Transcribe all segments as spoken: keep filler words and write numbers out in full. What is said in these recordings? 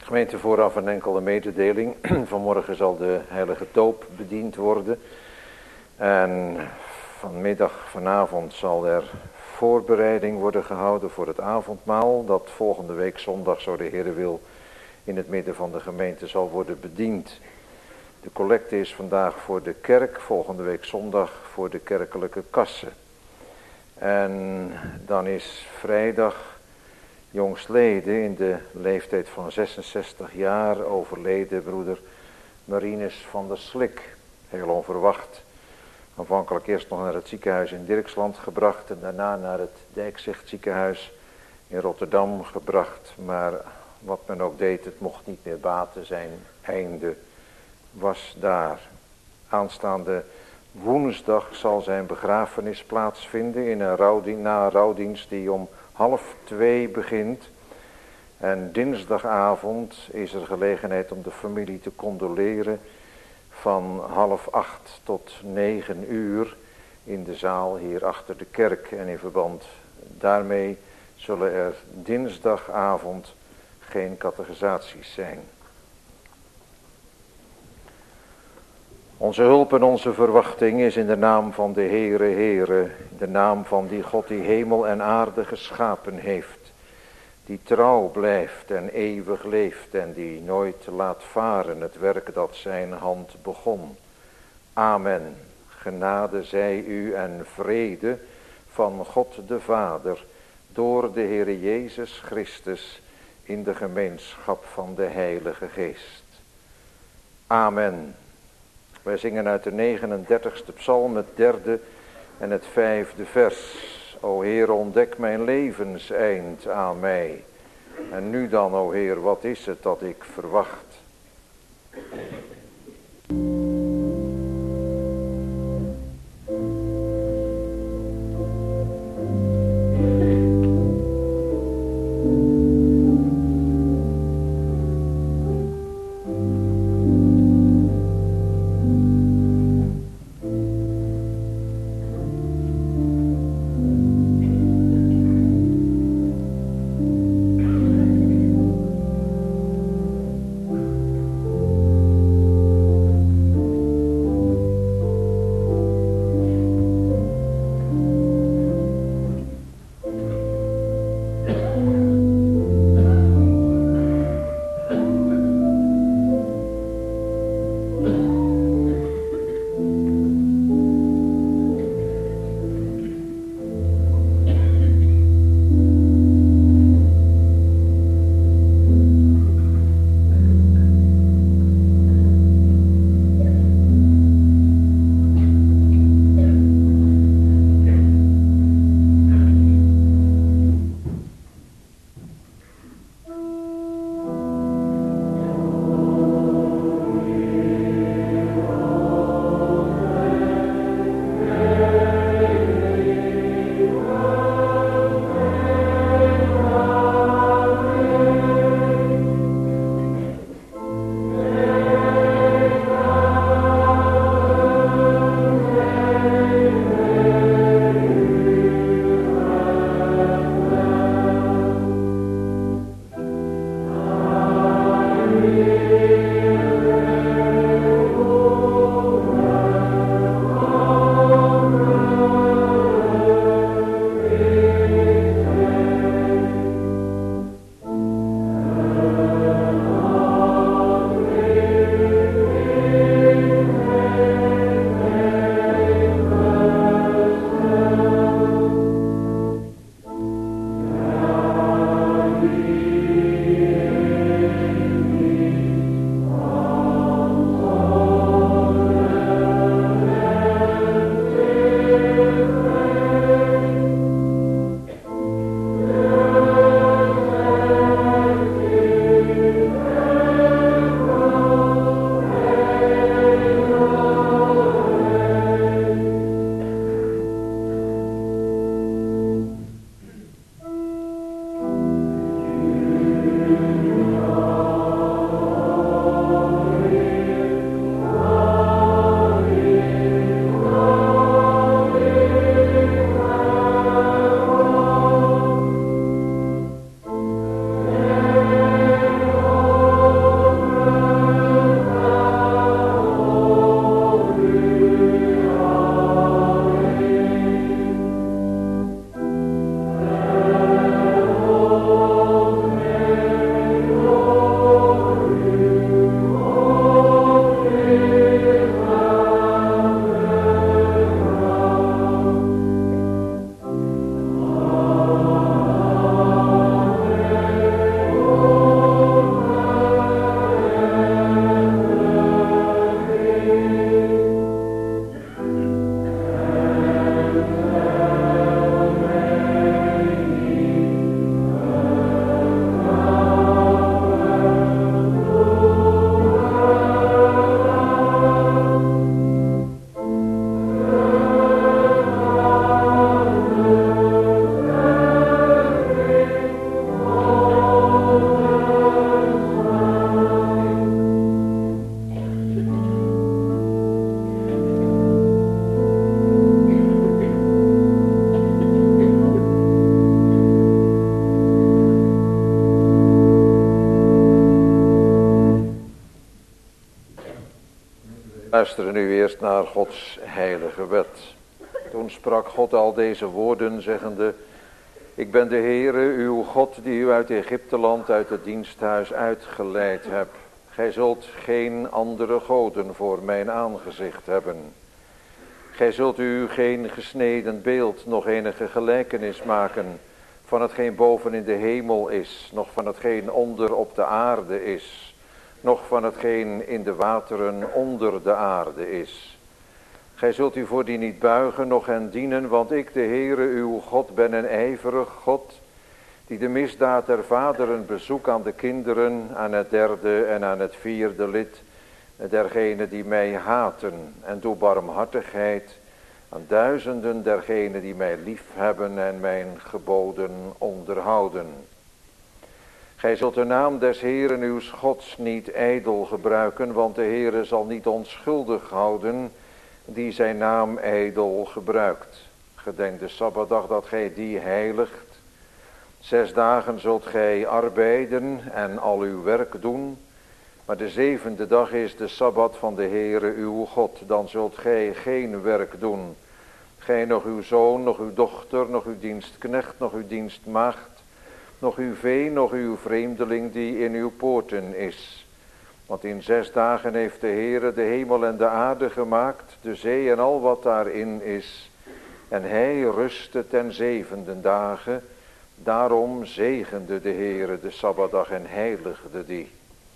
Gemeente, vooraf een enkele mededeling. Vanmorgen zal de heilige doop bediend worden. En vanmiddag, vanavond zal er voorbereiding worden gehouden voor het avondmaal. Dat volgende week zondag, zo de Heer wil, in het midden van de gemeente zal worden bediend. De collecte is vandaag voor de kerk, volgende week zondag voor de kerkelijke kassen. En dan is vrijdag jongstleden in de leeftijd van zesenzestig jaar overleden broeder Marinus van der Slik. Heel onverwacht. Aanvankelijk eerst nog naar het ziekenhuis in Dirksland gebracht en daarna naar het Dijkzicht ziekenhuis in Rotterdam gebracht. Maar wat men ook deed, het mocht niet meer baten, zijn einde was daar. Aanstaande woensdag zal zijn begrafenis plaatsvinden in een rouwdienst, na een rouwdienst die om half twee begint. En dinsdagavond is er gelegenheid om de familie te condoleren van half acht tot negen uur in de zaal hier achter de kerk. En in verband daarmee zullen er dinsdagavond geen catechisaties zijn. Onze hulp en onze verwachting is in de naam van de Heere, Heere, in de naam van die God die hemel en aarde geschapen heeft, die trouw blijft en eeuwig leeft en die nooit laat varen het werk dat zijn hand begon. Amen. Genade zij u en vrede van God de Vader door de Heere Jezus Christus in de gemeenschap van de Heilige Geest. Amen. Wij zingen uit de negenendertigste psalm het derde en het vijfde vers. O Heer, ontdek mijn levenseind aan mij. En nu dan, o Heer, wat is het dat ik verwacht? Luisteren nu eerst naar Gods heilige wet. Toen sprak God al deze woorden, zeggende: Ik ben de Heere, uw God, die u uit Egypteland, uit het diensthuis uitgeleid heb. Gij zult geen andere goden voor mijn aangezicht hebben. Gij zult u geen gesneden beeld, nog enige gelijkenis maken van hetgeen boven in de hemel is, nog van hetgeen onder op de aarde is, nog van hetgeen in de wateren onder de aarde is. Gij zult u voor die niet buigen, noch hen dienen, want ik, de Heere, uw God, ben een ijverig God, die de misdaad der vaderen bezoek aan de kinderen, aan het derde en aan het vierde lid, dergenen die mij haten, en doe barmhartigheid aan duizenden dergenen die mij lief hebben en mijn geboden onderhouden. Gij zult de naam des Heeren uws Gods niet ijdel gebruiken, want de Heere zal niet onschuldig houden die zijn naam ijdel gebruikt. Gedenk de Sabbatdag dat gij die heiligt. Zes dagen zult gij arbeiden en al uw werk doen, maar de zevende dag is de Sabbat van de Heere uw God. Dan zult gij geen werk doen, gij nog uw zoon, nog uw dochter, nog uw dienstknecht, nog uw dienstmaagd, nog uw vee, nog uw vreemdeling die in uw poorten is. Want in zes dagen heeft de Heere de hemel en de aarde gemaakt, de zee en al wat daarin is. En hij rustte ten zevende dagen. Daarom zegende de Heere de Sabbatdag en heiligde die.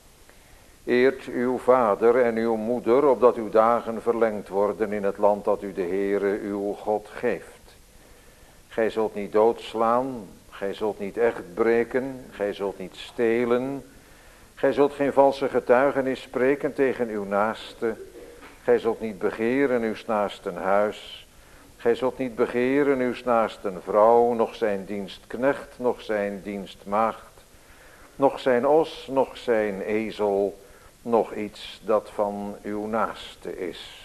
Eert uw vader en uw moeder, opdat uw dagen verlengd worden in het land dat u de Heere uw God geeft. Gij zult niet doodslaan, gij zult niet echt breken, gij zult niet stelen. Gij zult geen valse getuigenis spreken tegen uw naaste. Gij zult niet begeren uw naasten huis. Gij zult niet begeren uw naasten vrouw, noch zijn dienstknecht, noch zijn dienstmaagd, noch zijn os, noch zijn ezel, nog iets dat van uw naaste is.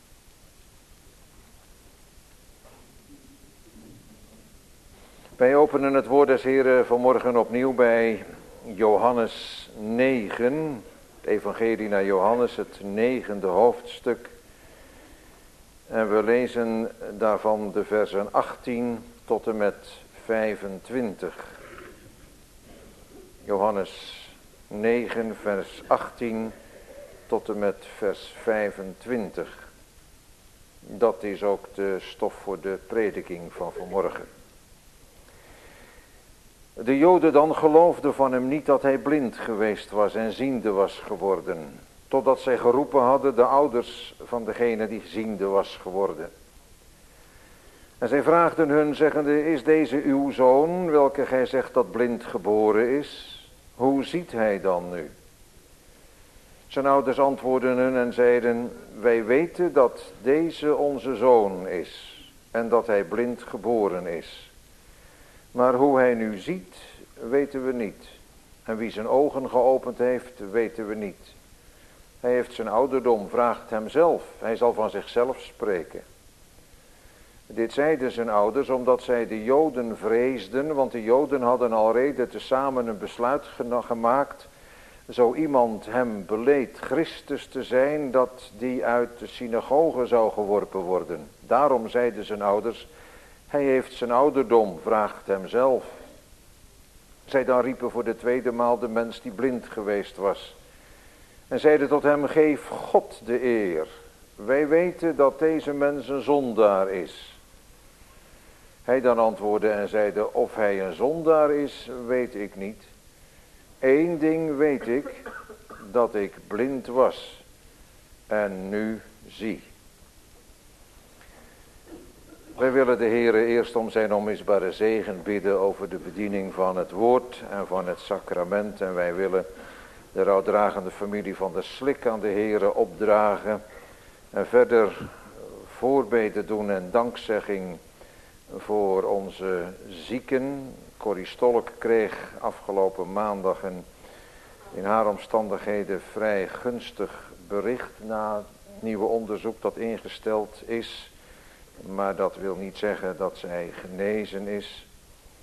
Wij openen het woord des Heren vanmorgen opnieuw bij Johannes negen, het evangelie naar Johannes, het negende hoofdstuk. En we lezen daarvan de versen achttien tot en met vijfentwintig. Johannes negen, vers achttien tot en met vers vijfentwintig. Dat is ook de stof voor de prediking van vanmorgen. De Joden dan geloofden van hem niet dat hij blind geweest was en ziende was geworden, totdat zij geroepen hadden de ouders van degene die ziende was geworden. En zij vraagden hun, zeggende: Is deze uw zoon, welke gij zegt dat blind geboren is? Hoe ziet hij dan nu? Zijn ouders antwoordden hun en zeiden: Wij weten dat deze onze zoon is en dat hij blind geboren is. Maar hoe hij nu ziet, weten we niet. En wie zijn ogen geopend heeft, weten we niet. Hij heeft zijn ouderdom, vraagt hem zelf. Hij zal van zichzelf spreken. Dit zeiden zijn ouders omdat zij de Joden vreesden, want de Joden hadden alrede tezamen een besluit gemaakt, zo iemand hem beleed Christus te zijn, dat die uit de synagoge zou geworpen worden. Daarom zeiden zijn ouders: Hij heeft zijn ouderdom, vraagt hem zelf. Zij dan riepen voor de tweede maal de mens die blind geweest was. En zeiden tot hem: Geef God de eer. Wij weten dat deze mens een zondaar is. Hij dan antwoordde en zeide: Of hij een zondaar is, weet ik niet. Eén ding weet ik, dat ik blind was en nu zie. Wij willen de Heere eerst om zijn onmisbare zegen bidden over de bediening van het woord en van het sacrament. En wij willen de rouwdragende familie van de Slik aan de Heere opdragen. En verder voorbeden doen en dankzegging voor onze zieken. Corrie Stolk kreeg afgelopen maandag een in haar omstandigheden vrij gunstig bericht na het nieuwe onderzoek dat ingesteld is. Maar dat wil niet zeggen dat zij genezen is.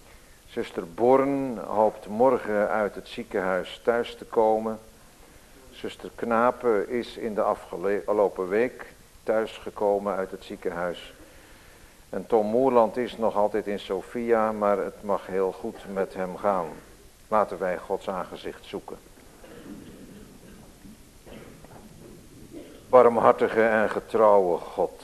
Zuster Born hoopt morgen uit het ziekenhuis thuis te komen. Zuster Knapen is in de afgelopen week thuisgekomen uit het ziekenhuis. En Tom Moerland is nog altijd in Sofia, maar het mag heel goed met hem gaan. Laten wij Gods aangezicht zoeken. Barmhartige en getrouwe God,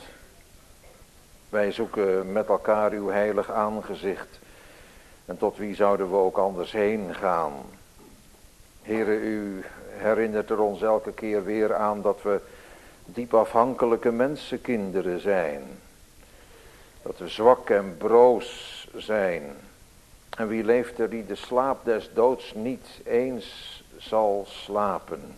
wij zoeken met elkaar uw heilig aangezicht. En tot wie zouden we ook anders heen gaan? Heere, u herinnert er ons elke keer weer aan dat we diep afhankelijke mensenkinderen zijn. Dat we zwak en broos zijn. En wie leeft er die de slaap des doods niet eens zal slapen?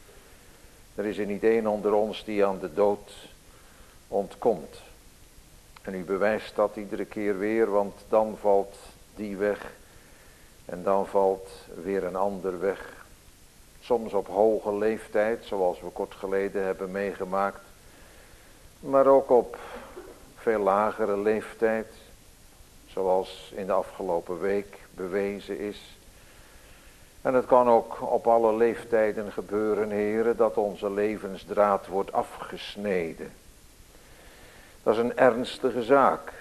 Er is er niet één onder ons die aan de dood ontkomt. En u bewijst dat iedere keer weer, want dan valt die weg. En dan valt weer een ander weg. Soms op hoge leeftijd, zoals we kort geleden hebben meegemaakt. Maar ook op veel lagere leeftijd, zoals in de afgelopen week bewezen is. En het kan ook op alle leeftijden gebeuren, heren, dat onze levensdraad wordt afgesneden. Dat is een ernstige zaak.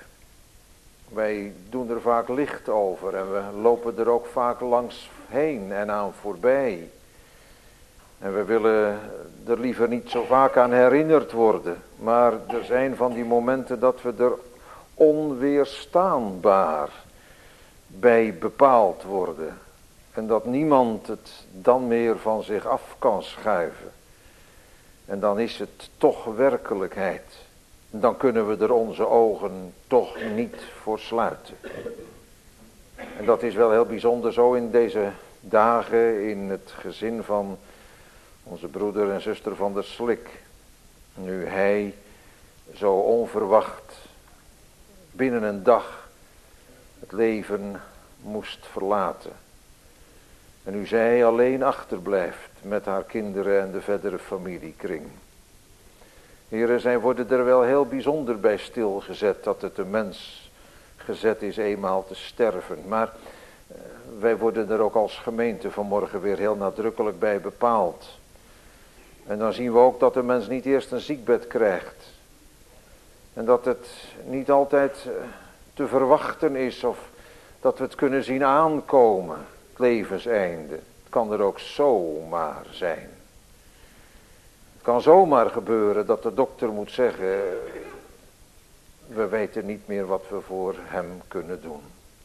Wij doen er vaak licht over en we lopen er ook vaak langs heen en aan voorbij. En we willen er liever niet zo vaak aan herinnerd worden. Maar er zijn van die momenten dat we er onweerstaanbaar bij bepaald worden. En dat niemand het dan meer van zich af kan schuiven. En dan is het toch werkelijkheid. Dan kunnen we er onze ogen toch niet voor sluiten. En dat is wel heel bijzonder zo in deze dagen in het gezin van onze broeder en zuster van der Slik. Nu hij zo onverwacht binnen een dag het leven moest verlaten. En nu zij alleen achterblijft met haar kinderen en de verdere familiekring. Heren, zij worden er wel heel bijzonder bij stilgezet dat het de mens gezet is eenmaal te sterven. Maar uh, wij worden er ook als gemeente vanmorgen weer heel nadrukkelijk bij bepaald. En dan zien we ook dat de mens niet eerst een ziekbed krijgt. En dat het niet altijd uh, te verwachten is of dat we het kunnen zien aankomen, het levenseinde. Het kan er ook zomaar zijn. Het kan zomaar gebeuren dat de dokter moet zeggen, we weten niet meer wat we voor hem kunnen doen.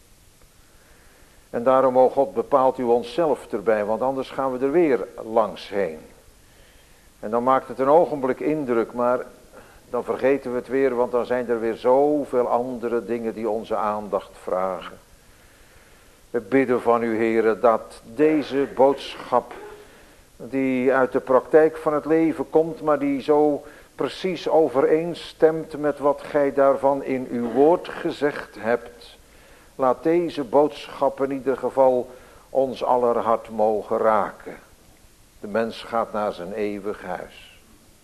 En daarom, o God, bepaalt u onszelf erbij, want anders gaan we er weer langs heen. En dan maakt het een ogenblik indruk, maar dan vergeten we het weer, want dan zijn er weer zoveel andere dingen die onze aandacht vragen. We bidden van u, Heere, dat deze boodschap die uit de praktijk van het leven komt, maar die zo precies overeenstemt met wat gij daarvan in uw woord gezegd hebt. Laat deze boodschap in ieder geval ons aller hart mogen raken. De mens gaat naar zijn eeuwig huis.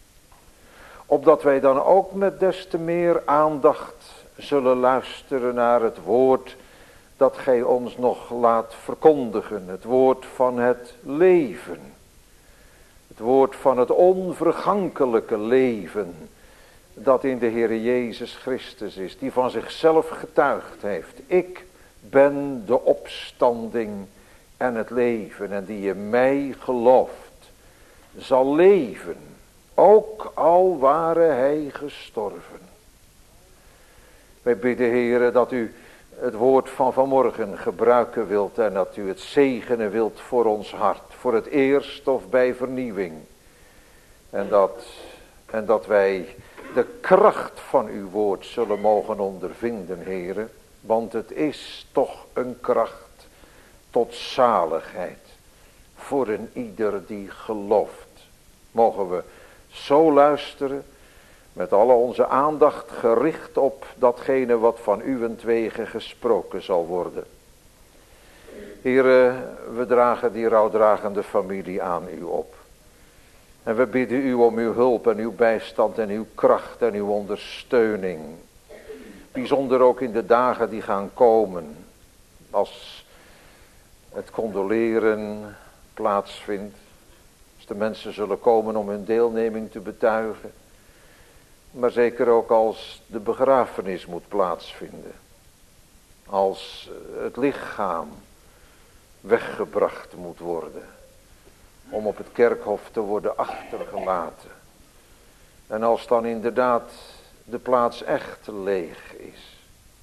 Opdat wij dan ook met des te meer aandacht zullen luisteren naar het woord dat gij ons nog laat verkondigen. Het woord van het leven. Het woord van het onvergankelijke leven dat in de Heer Jezus Christus is. Die van zichzelf getuigd heeft. Ik ben de opstanding en het leven. En die in mij gelooft zal leven. Ook al ware hij gestorven. Wij bidden, Heere, dat u het woord van vanmorgen gebruiken wilt en dat u het zegenen wilt voor ons hart. Voor het eerst of bij vernieuwing. En dat, en dat wij de kracht van uw woord zullen mogen ondervinden, Heere. Want het is toch een kracht tot zaligheid. Voor een ieder die gelooft. Mogen we zo luisteren. Met alle onze aandacht gericht op datgene wat van uwentwege gesproken zal worden. Heere, we dragen die rouwdragende familie aan u op. En we bidden u om uw hulp en uw bijstand en uw kracht en uw ondersteuning. Bijzonder ook in de dagen die gaan komen. Als het condoleren plaatsvindt. Als de mensen zullen komen om hun deelneming te betuigen. Maar zeker ook als de begrafenis moet plaatsvinden. Als het lichaam weggebracht moet worden. Om op het kerkhof te worden achtergelaten. En als dan inderdaad de plaats echt leeg is.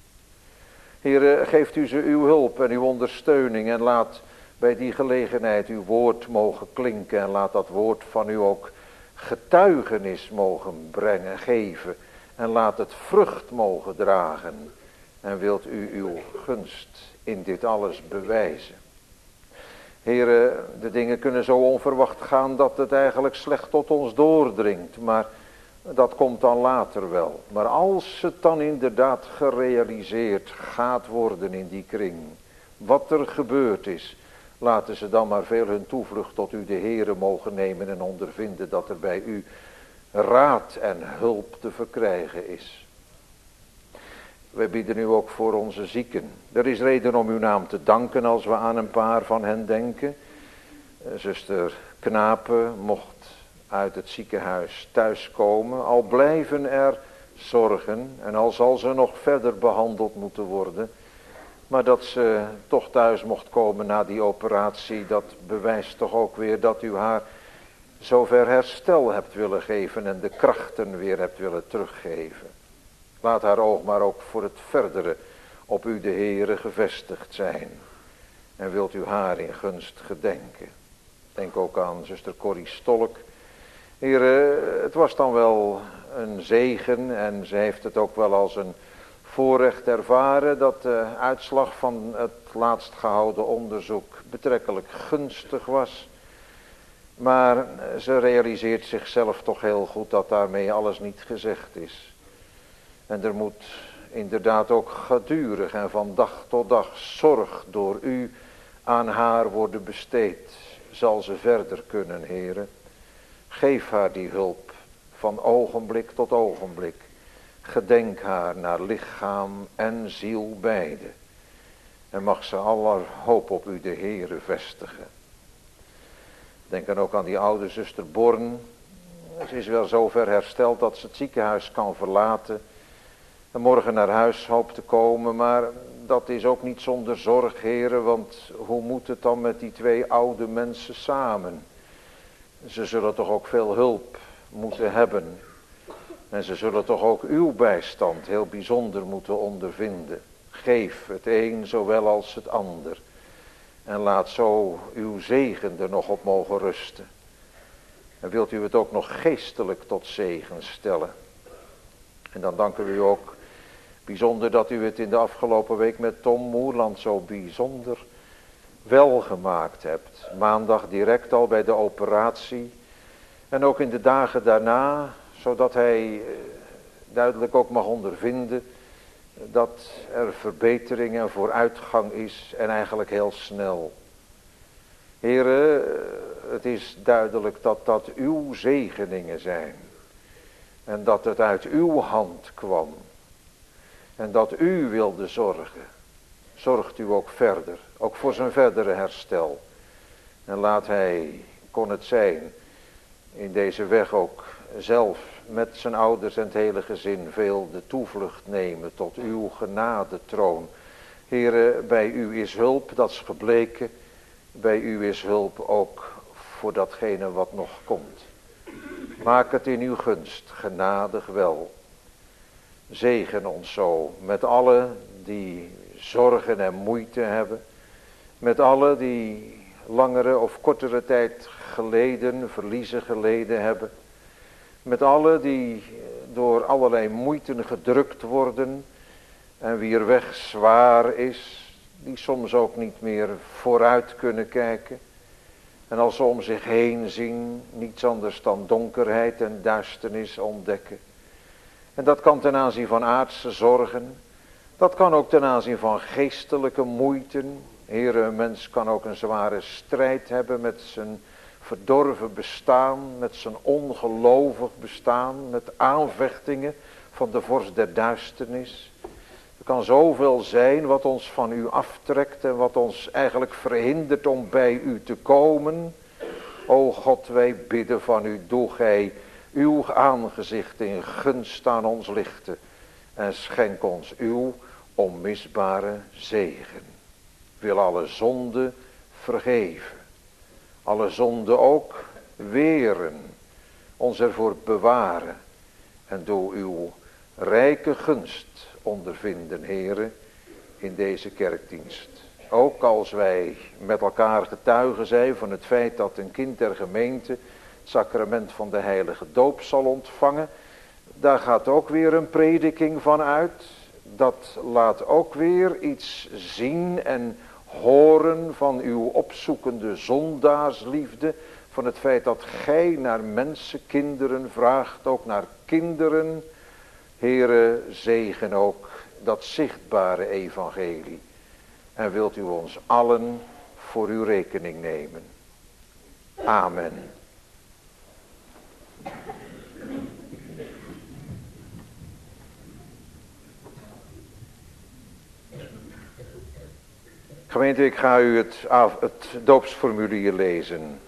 Heere, geeft u ze uw hulp en uw ondersteuning en laat bij die gelegenheid uw woord mogen klinken. En laat dat woord van u ook getuigenis mogen brengen, geven. En laat het vrucht mogen dragen. En wilt u uw gunst in dit alles bewijzen. Heere, de dingen kunnen zo onverwacht gaan dat het eigenlijk slecht tot ons doordringt. Maar dat komt dan later wel. Maar als het dan inderdaad gerealiseerd gaat worden in die kring. Wat er gebeurd is. Laten ze dan maar veel hun toevlucht tot u de Heere mogen nemen en ondervinden dat er bij u raad en hulp te verkrijgen is. Wij bieden u ook voor onze zieken. Er is reden om uw naam te danken als we aan een paar van hen denken. Zuster Knapen mocht uit het ziekenhuis thuiskomen. Al blijven er zorgen en al zal ze nog verder behandeld moeten worden. Maar dat ze toch thuis mocht komen na die operatie, dat bewijst toch ook weer dat u haar zover herstel hebt willen geven en de krachten weer hebt willen teruggeven. Laat haar oog maar ook voor het verdere op u de Heere gevestigd zijn. En wilt u haar in gunst gedenken. Denk ook aan zuster Corrie Stolk. Heere, het was dan wel een zegen en ze heeft het ook wel als een voorrecht ervaren dat de uitslag van het laatst gehouden onderzoek betrekkelijk gunstig was. Maar ze realiseert zichzelf toch heel goed dat daarmee alles niet gezegd is. En er moet inderdaad ook gedurig en van dag tot dag zorg door u aan haar worden besteed. Zal ze verder kunnen, Heere. Geef haar die hulp van ogenblik tot ogenblik. Gedenk haar naar lichaam en ziel beide. En mag ze aller hoop op u de Heere vestigen. Denk dan ook aan die oude zuster Born. Ze is wel zover hersteld dat ze het ziekenhuis kan verlaten. En morgen naar huis hoopt te komen. Maar dat is ook niet zonder zorg, Heere. Want hoe moet het dan met die twee oude mensen samen? Ze zullen toch ook veel hulp moeten hebben. En ze zullen toch ook uw bijstand heel bijzonder moeten ondervinden. Geef het een zowel als het ander. En laat zo uw zegen er nog op mogen rusten. En wilt u het ook nog geestelijk tot zegen stellen. En dan danken we u ook bijzonder dat u het in de afgelopen week met Tom Moerland zo bijzonder wel gemaakt hebt. Maandag direct al bij de operatie. En ook in de dagen daarna, zodat hij duidelijk ook mag ondervinden dat er verbetering en vooruitgang is en eigenlijk heel snel. Heere, het is duidelijk dat dat uw zegeningen zijn. En dat het uit uw hand kwam. En dat u wilde zorgen. Zorgt u ook verder, ook voor zijn verdere herstel. En laat hij, kon het zijn, in deze weg ook zelf met zijn ouders en het hele gezin veel de toevlucht nemen tot uw genadetroon. Heere, bij u is hulp, dat is gebleken. Bij u is hulp ook voor datgene wat nog komt. Maak het in uw gunst, genadig wel. Zegen ons zo met allen die zorgen en moeite hebben. Met allen die langere of kortere tijd geleden, verliezen geleden hebben. Met allen die door allerlei moeiten gedrukt worden. En wier weg zwaar is. Die soms ook niet meer vooruit kunnen kijken. En als ze om zich heen zien, niets anders dan donkerheid en duisternis ontdekken. En dat kan ten aanzien van aardse zorgen. Dat kan ook ten aanzien van geestelijke moeiten. Heere, een mens kan ook een zware strijd hebben met zijn verdorven bestaan, met zijn ongelovig bestaan, met aanvechtingen van de vorst der duisternis. Er kan zoveel zijn wat ons van u aftrekt en wat ons eigenlijk verhindert om bij u te komen. O God, wij bidden van u, doe gij uw aangezicht in gunst aan ons lichten en schenk ons uw onmisbare zegen. Wil alle zonde vergeven, alle zonde ook weren, ons ervoor bewaren en door uw rijke gunst ondervinden, Heere, in deze kerkdienst. Ook als wij met elkaar getuigen zijn van het feit dat een kind der gemeente het sacrament van de heilige doop zal ontvangen, daar gaat ook weer een prediking van uit. Dat laat ook weer iets zien en horen van uw opzoekende zondaarsliefde, van het feit dat gij naar mensenkinderen vraagt, ook naar kinderen. Heere, zegen ook dat zichtbare evangelie. En wilt u ons allen voor uw rekening nemen. Amen. Gemeente, ik ga u het, het doopsformulier lezen.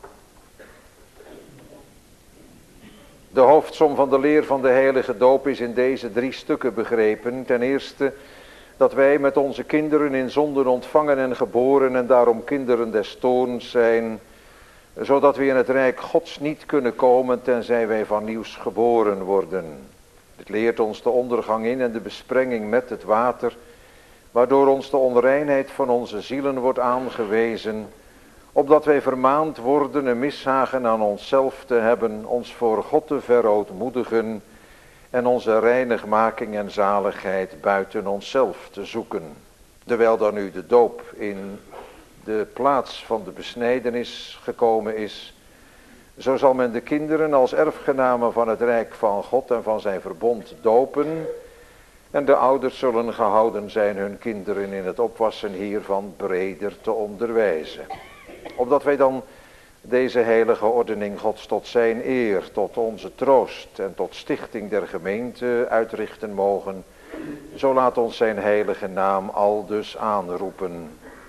De hoofdsom van de leer van de heilige doop is in deze drie stukken begrepen. Ten eerste dat wij met onze kinderen in zonden ontvangen en geboren en daarom kinderen des toorns zijn, zodat we in het rijk Gods niet kunnen komen tenzij wij van nieuws geboren worden. Het leert ons de ondergang in en de besprenging met het water, waardoor ons de onreinheid van onze zielen wordt aangewezen, opdat wij vermaand worden een mishagen aan onszelf te hebben, ons voor God te verootmoedigen en onze reinigmaking en zaligheid buiten onszelf te zoeken. Terwijl dan nu de doop in de plaats van de besnijdenis gekomen is, zo zal men de kinderen als erfgenamen van het rijk van God en van zijn verbond dopen, en de ouders zullen gehouden zijn hun kinderen in het opwassen hiervan breder te onderwijzen. Opdat wij dan deze heilige ordening Gods tot zijn eer, tot onze troost en tot stichting der gemeente uitrichten mogen, zo laat ons zijn heilige naam aldus aanroepen.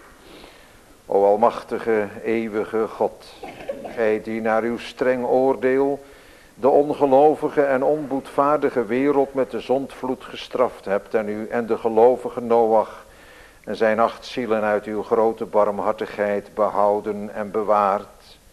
O almachtige, eeuwige God, gij die naar uw streng oordeel de ongelovige en onboedvaardige wereld met de zondvloed gestraft hebt en u en de gelovige Noach en zijn acht zielen uit uw grote barmhartigheid behouden en bewaard.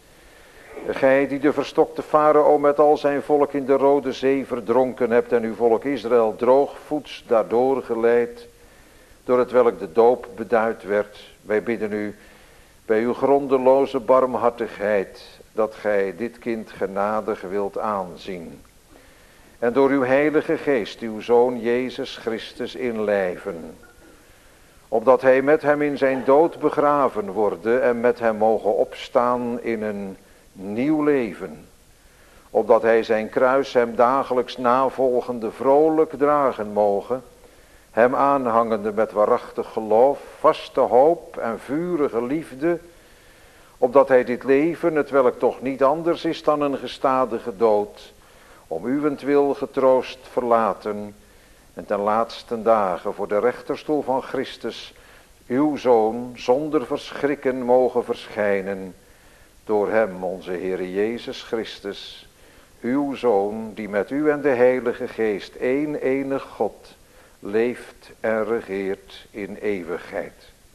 Gij die de verstokte farao met al zijn volk in de Rode Zee verdronken hebt en uw volk Israël droogvoets daardoor geleid, door het welk de doop beduid werd. Wij bidden u bij uw grondeloze barmhartigheid dat gij dit kind genadig wilt aanzien. En door uw heilige geest uw Zoon Jezus Christus inlijven, opdat hij met hem in zijn dood begraven worden en met hem mogen opstaan in een nieuw leven. Opdat hij zijn kruis hem dagelijks navolgende vrolijk dragen mogen, hem aanhangende met waarachtig geloof, vaste hoop en vurige liefde, opdat hij dit leven, het welk toch niet anders is dan een gestadige dood, om uwentwil getroost verlaten en ten laatste dagen voor de rechterstoel van Christus, uw Zoon, zonder verschrikken mogen verschijnen, door hem, onze Heere Jezus Christus, uw Zoon, die met u en de Heilige Geest, één enig God, leeft en regeert in eeuwigheid.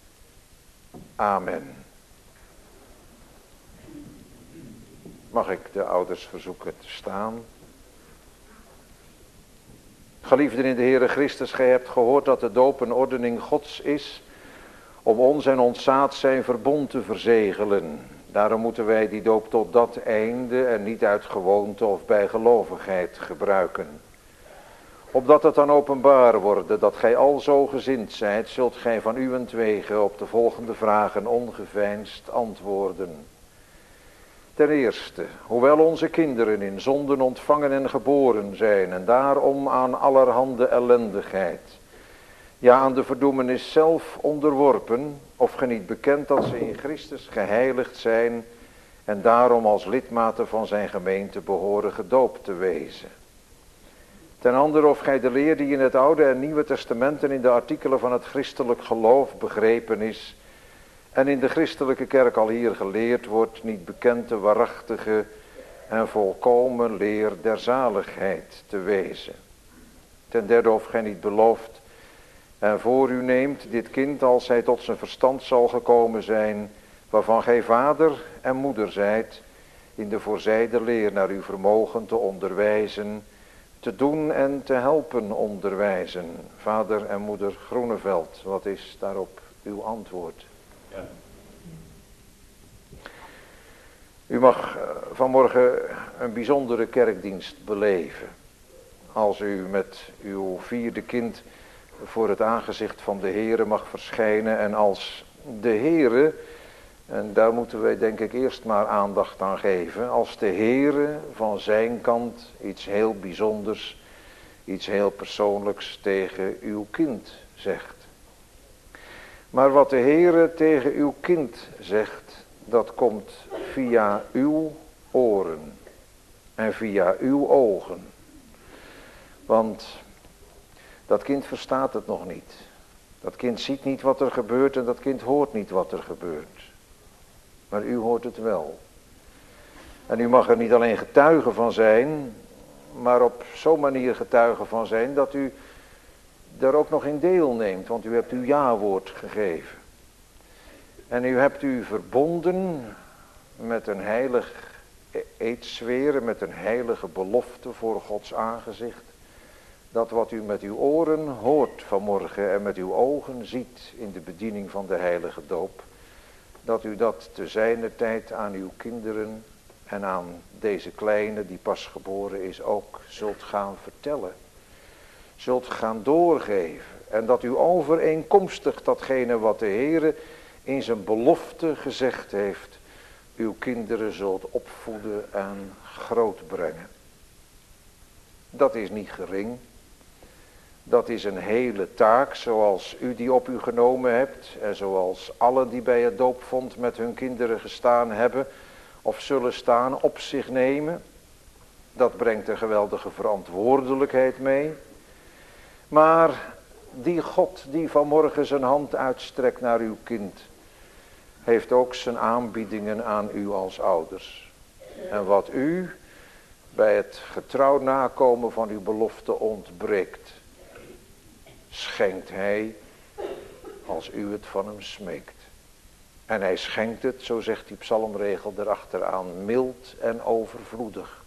Amen. Mag ik de ouders verzoeken te staan? Geliefden in de Heere Christus, gij hebt gehoord dat de doop een ordening Gods is, om ons en ons zaad zijn verbond te verzegelen. Daarom moeten wij die doop tot dat einde en niet uit gewoonte of bijgelovigheid gebruiken. Opdat het dan openbaar worden dat gij al zo gezind zijt, zult gij van uwentwege op de volgende vragen ongeveinsd antwoorden. Ten eerste, hoewel onze kinderen in zonden ontvangen en geboren zijn en daarom aan allerhande ellendigheid, ja aan de verdoemenis zelf onderworpen, of ge niet bekend dat ze in Christus geheiligd zijn en daarom als lidmaten van zijn gemeente behoren gedoopt te wezen. Ten andere, of gij de leer die in het Oude en Nieuwe Testament en in de artikelen van het christelijk geloof begrepen is en in de christelijke kerk al hier geleerd wordt, niet bekend de waarachtige en volkomen leer der zaligheid te wezen. Ten derde, of gij niet belooft en voor u neemt dit kind als hij tot zijn verstand zal gekomen zijn, waarvan gij vader en moeder zijt, in de voorzijde leer naar uw vermogen te onderwijzen, te doen en te helpen onderwijzen. Vader en moeder Groeneveld, wat is daarop uw antwoord? Ja. U mag vanmorgen een bijzondere kerkdienst beleven. Als u met uw vierde kind voor het aangezicht van de Heere mag verschijnen. En als de Heere, en daar moeten wij denk ik eerst maar aandacht aan geven. Als de Heere van zijn kant iets heel bijzonders, iets heel persoonlijks tegen uw kind zegt. Maar wat de Heere tegen uw kind zegt, dat komt via uw oren en via uw ogen. Want dat kind verstaat het nog niet. Dat kind ziet niet wat er gebeurt en dat kind hoort niet wat er gebeurt. Maar u hoort het wel. En u mag er niet alleen getuige van zijn, maar op zo'n manier getuige van zijn dat u er ook nog in deelneemt. Want u hebt uw ja-woord gegeven. En u hebt u verbonden met een heilig eedzweren, met een heilige belofte voor Gods aangezicht. Dat wat u met uw oren hoort vanmorgen en met uw ogen ziet in de bediening van de heilige doop, dat u dat te zijner tijd aan uw kinderen en aan deze kleine die pas geboren is ook zult gaan vertellen. Zult gaan doorgeven. En dat u overeenkomstig datgene wat de Heere in zijn belofte gezegd heeft, uw kinderen zult opvoeden en grootbrengen. Dat is niet gering. Dat is een hele taak zoals u die op u genomen hebt en zoals alle die bij het doopvond met hun kinderen gestaan hebben of zullen staan op zich nemen. Dat brengt een geweldige verantwoordelijkheid mee. Maar die God die vanmorgen zijn hand uitstrekt naar uw kind, heeft ook zijn aanbiedingen aan u als ouders. En wat u bij het getrouw nakomen van uw belofte ontbreekt, schenkt hij als u het van hem smeekt. En hij schenkt het, zo zegt die psalmregel erachteraan, mild en overvloedig.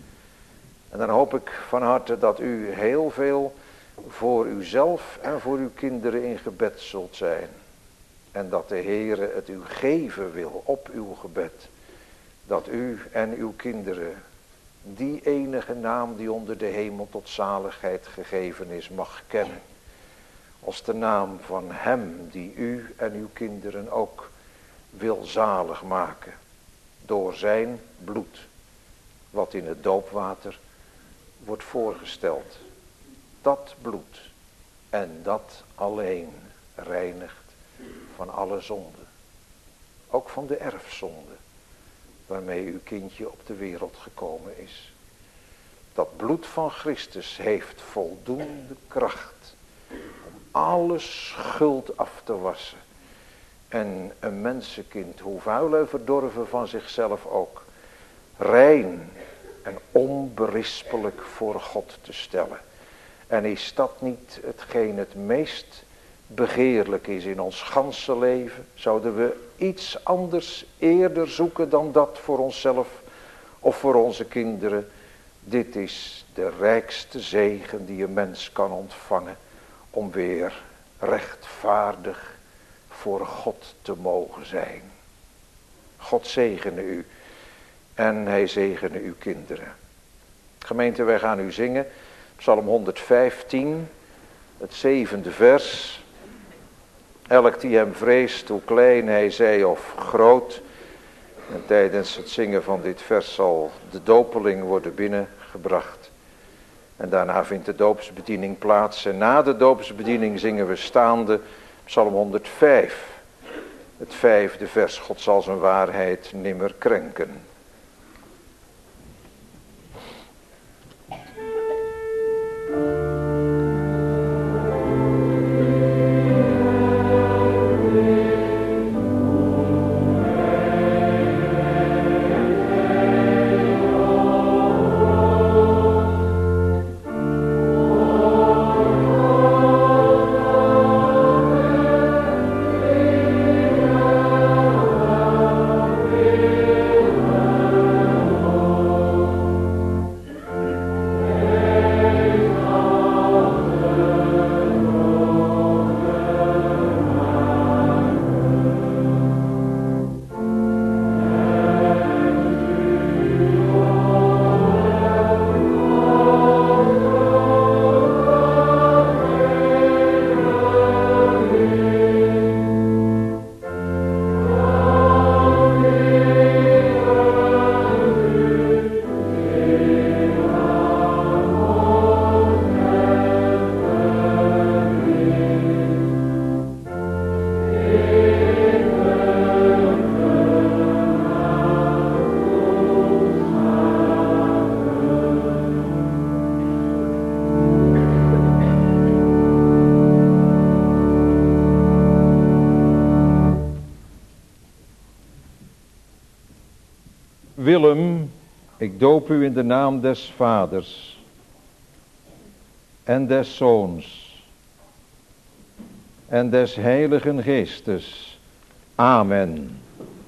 En dan hoop ik van harte dat u heel veel voor uzelf en voor uw kinderen in gebed zult zijn. En dat de Heere het u geven wil op uw gebed. Dat u en uw kinderen die enige naam die onder de hemel tot zaligheid gegeven is mag kennen. Als de naam van hem die u en uw kinderen ook wil zalig maken. Door zijn bloed. Wat in het doopwater wordt voorgesteld. Dat bloed en dat alleen reinigt van alle zonde. Ook van de erfzonde waarmee uw kindje op de wereld gekomen is. Dat bloed van Christus heeft voldoende kracht om alle schuld af te wassen. En een mensenkind, hoe vuil en verdorven van zichzelf ook, rein en onberispelijk voor God te stellen. En is dat niet hetgeen het meest begeerlijk is in ons ganse leven? Zouden we iets anders eerder zoeken dan dat voor onszelf of voor onze kinderen? Dit is de rijkste zegen die een mens kan ontvangen om weer rechtvaardig voor God te mogen zijn. God zegene u en hij zegene uw kinderen. Gemeente, wij gaan u zingen Psalm honderdvijftien, het zevende vers. Elk die hem vreest, hoe klein hij zij of groot. En tijdens het zingen van dit vers zal de dopeling worden binnengebracht. En daarna vindt de doopsbediening plaats. En na de doopsbediening zingen we staande Psalm honderdvijf. Het vijfde vers. God zal zijn waarheid nimmer krenken. Willem, ik doop u in de naam des Vaders en des Zoons en des Heiligen Geestes. Amen.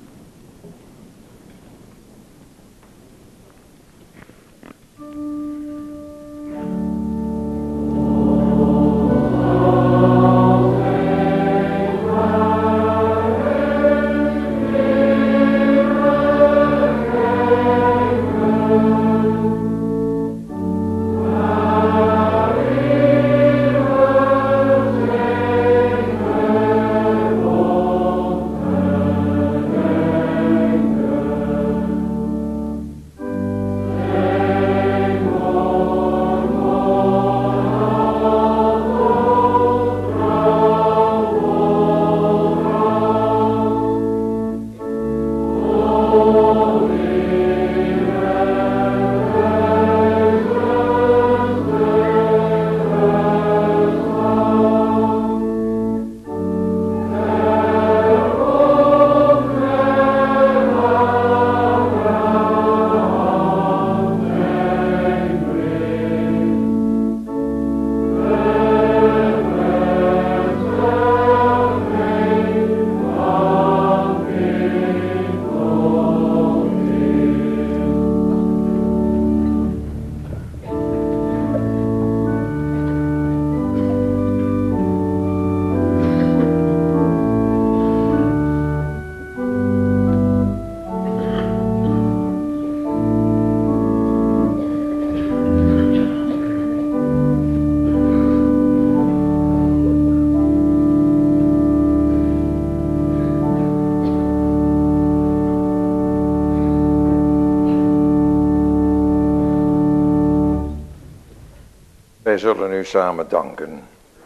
Wij zullen u samen danken.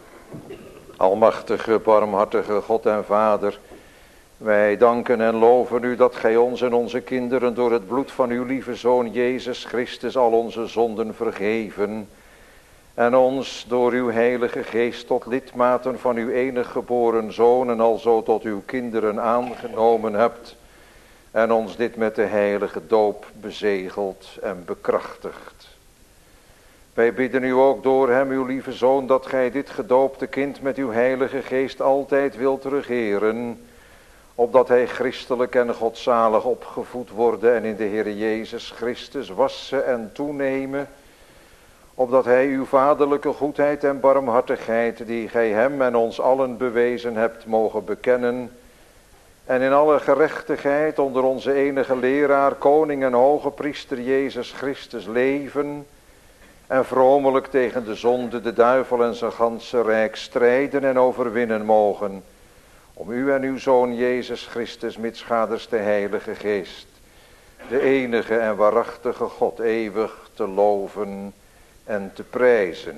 Almachtige, barmhartige God en Vader, wij danken en loven u dat gij ons en onze kinderen door het bloed van uw lieve Zoon Jezus Christus al onze zonden vergeven en ons door uw heilige geest tot lidmaten van uw enig geboren Zoon en alzo tot uw kinderen aangenomen hebt en ons dit met de heilige doop bezegeld en bekrachtigd. Wij bidden u ook door hem, uw lieve Zoon, dat gij dit gedoopte kind met uw heilige geest altijd wilt regeren, opdat hij christelijk en godzalig opgevoed worden en in de Heer Jezus Christus wassen en toenemen, opdat hij uw vaderlijke goedheid en barmhartigheid, die gij hem en ons allen bewezen hebt, mogen bekennen, en in alle gerechtigheid onder onze enige leraar, koning en hoge priester Jezus Christus leven, en vromelijk tegen de zonde, de duivel en zijn ganse rijk strijden en overwinnen mogen, om u en uw Zoon Jezus Christus, mitsgaders de Heilige Geest, de enige en waarachtige God, eeuwig te loven en te prijzen.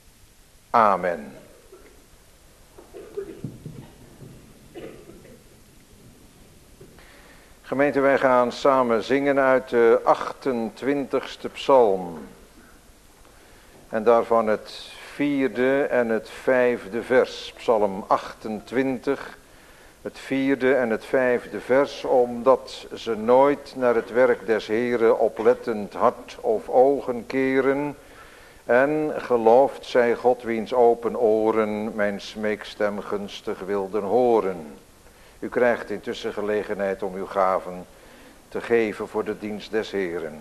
Amen. Gemeente, wij gaan samen zingen uit de achtentwintigste psalm. En daarvan het vierde en het vijfde vers. Psalm achtentwintig, het vierde en het vijfde vers. Omdat ze nooit naar het werk des Heeren oplettend hart of ogen keren. En geloofd zij God wiens open oren mijn smeekstem gunstig wilden horen. U krijgt intussen gelegenheid om uw gaven te geven voor de dienst des Heeren.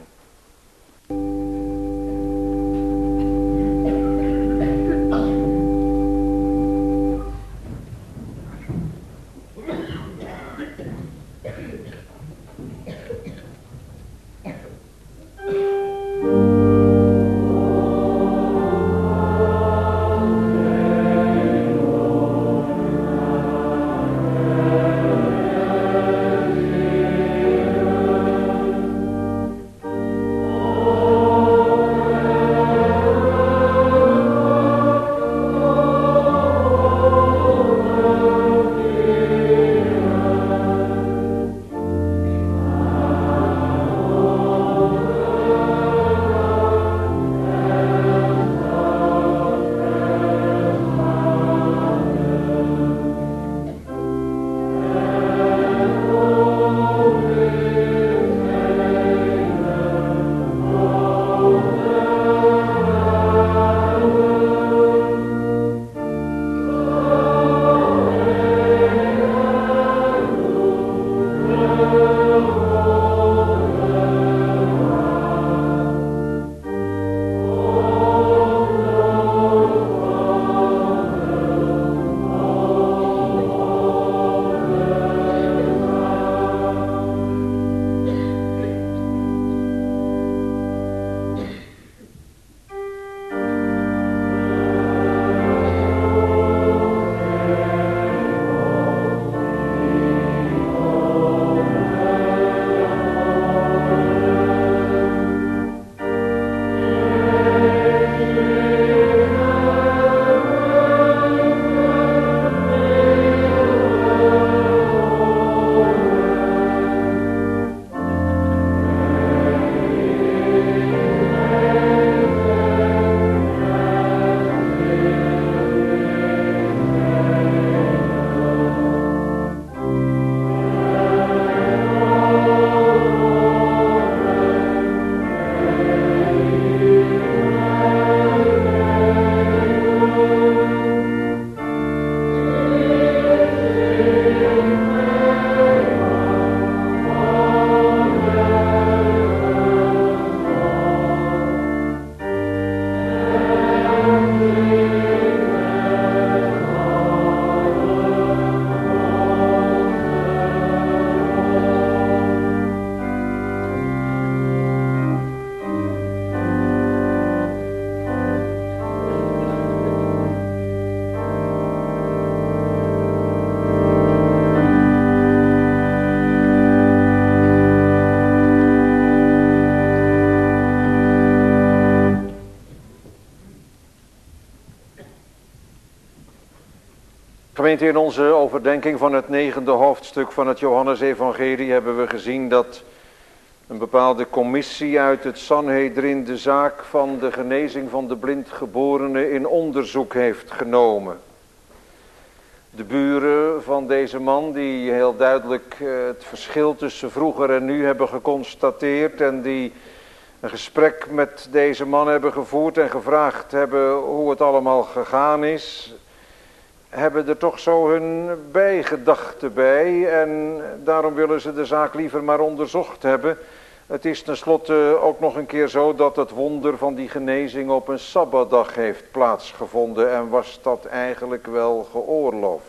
Gemeente, in onze overdenking van het negende hoofdstuk van het Johannesevangelie hebben we gezien dat een bepaalde commissie uit het Sanhedrin de zaak van de genezing van de blindgeborene in onderzoek heeft genomen. De buren van deze man, die heel duidelijk het verschil tussen vroeger en nu hebben geconstateerd en die een gesprek met deze man hebben gevoerd en gevraagd hebben hoe het allemaal gegaan is, hebben er toch zo hun bijgedachten bij en daarom willen ze de zaak liever maar onderzocht hebben. Het is tenslotte ook nog een keer zo dat het wonder van die genezing op een sabbatdag heeft plaatsgevonden en was dat eigenlijk wel geoorloofd.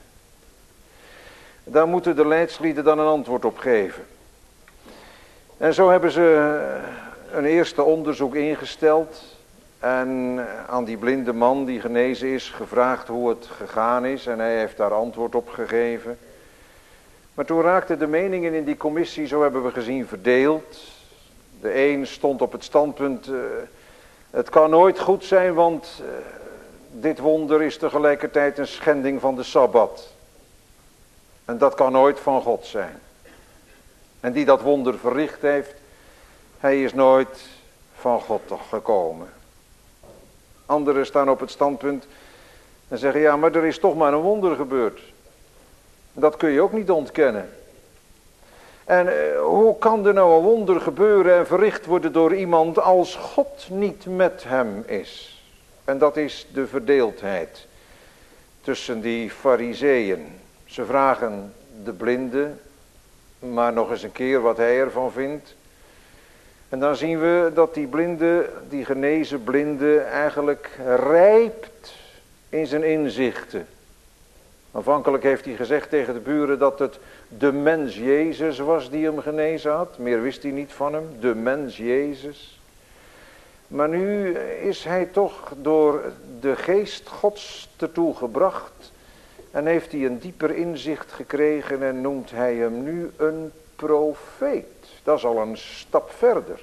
Daar moeten de leidslieden dan een antwoord op geven. En zo hebben ze een eerste onderzoek ingesteld en aan die blinde man die genezen is gevraagd hoe het gegaan is en hij heeft daar antwoord op gegeven. Maar toen raakten de meningen in die commissie, zo hebben we gezien, verdeeld. De een stond op het standpunt, uh, het kan nooit goed zijn, want uh, dit wonder is tegelijkertijd een schending van de Sabbat. En dat kan nooit van God zijn. En die dat wonder verricht heeft, hij is nooit van God gekomen. Anderen staan op het standpunt en zeggen, ja, maar er is toch maar een wonder gebeurd. Dat kun je ook niet ontkennen. En uh, hoe kan er nou een wonder gebeuren en verricht worden door iemand als God niet met hem is? En dat is de verdeeldheid tussen die fariseeën. Ze vragen de blinde, maar nog eens een keer wat hij ervan vindt. En dan zien we dat die blinde, die genezen blinde, eigenlijk rijpt in zijn inzichten. Aanvankelijk heeft hij gezegd tegen de buren dat het de mens Jezus was die hem genezen had. Meer wist hij niet van hem, de mens Jezus. Maar nu is hij toch door de geest Gods ertoe gebracht en heeft hij een dieper inzicht gekregen en noemt hij hem nu een profeet. Dat is al een stap verder.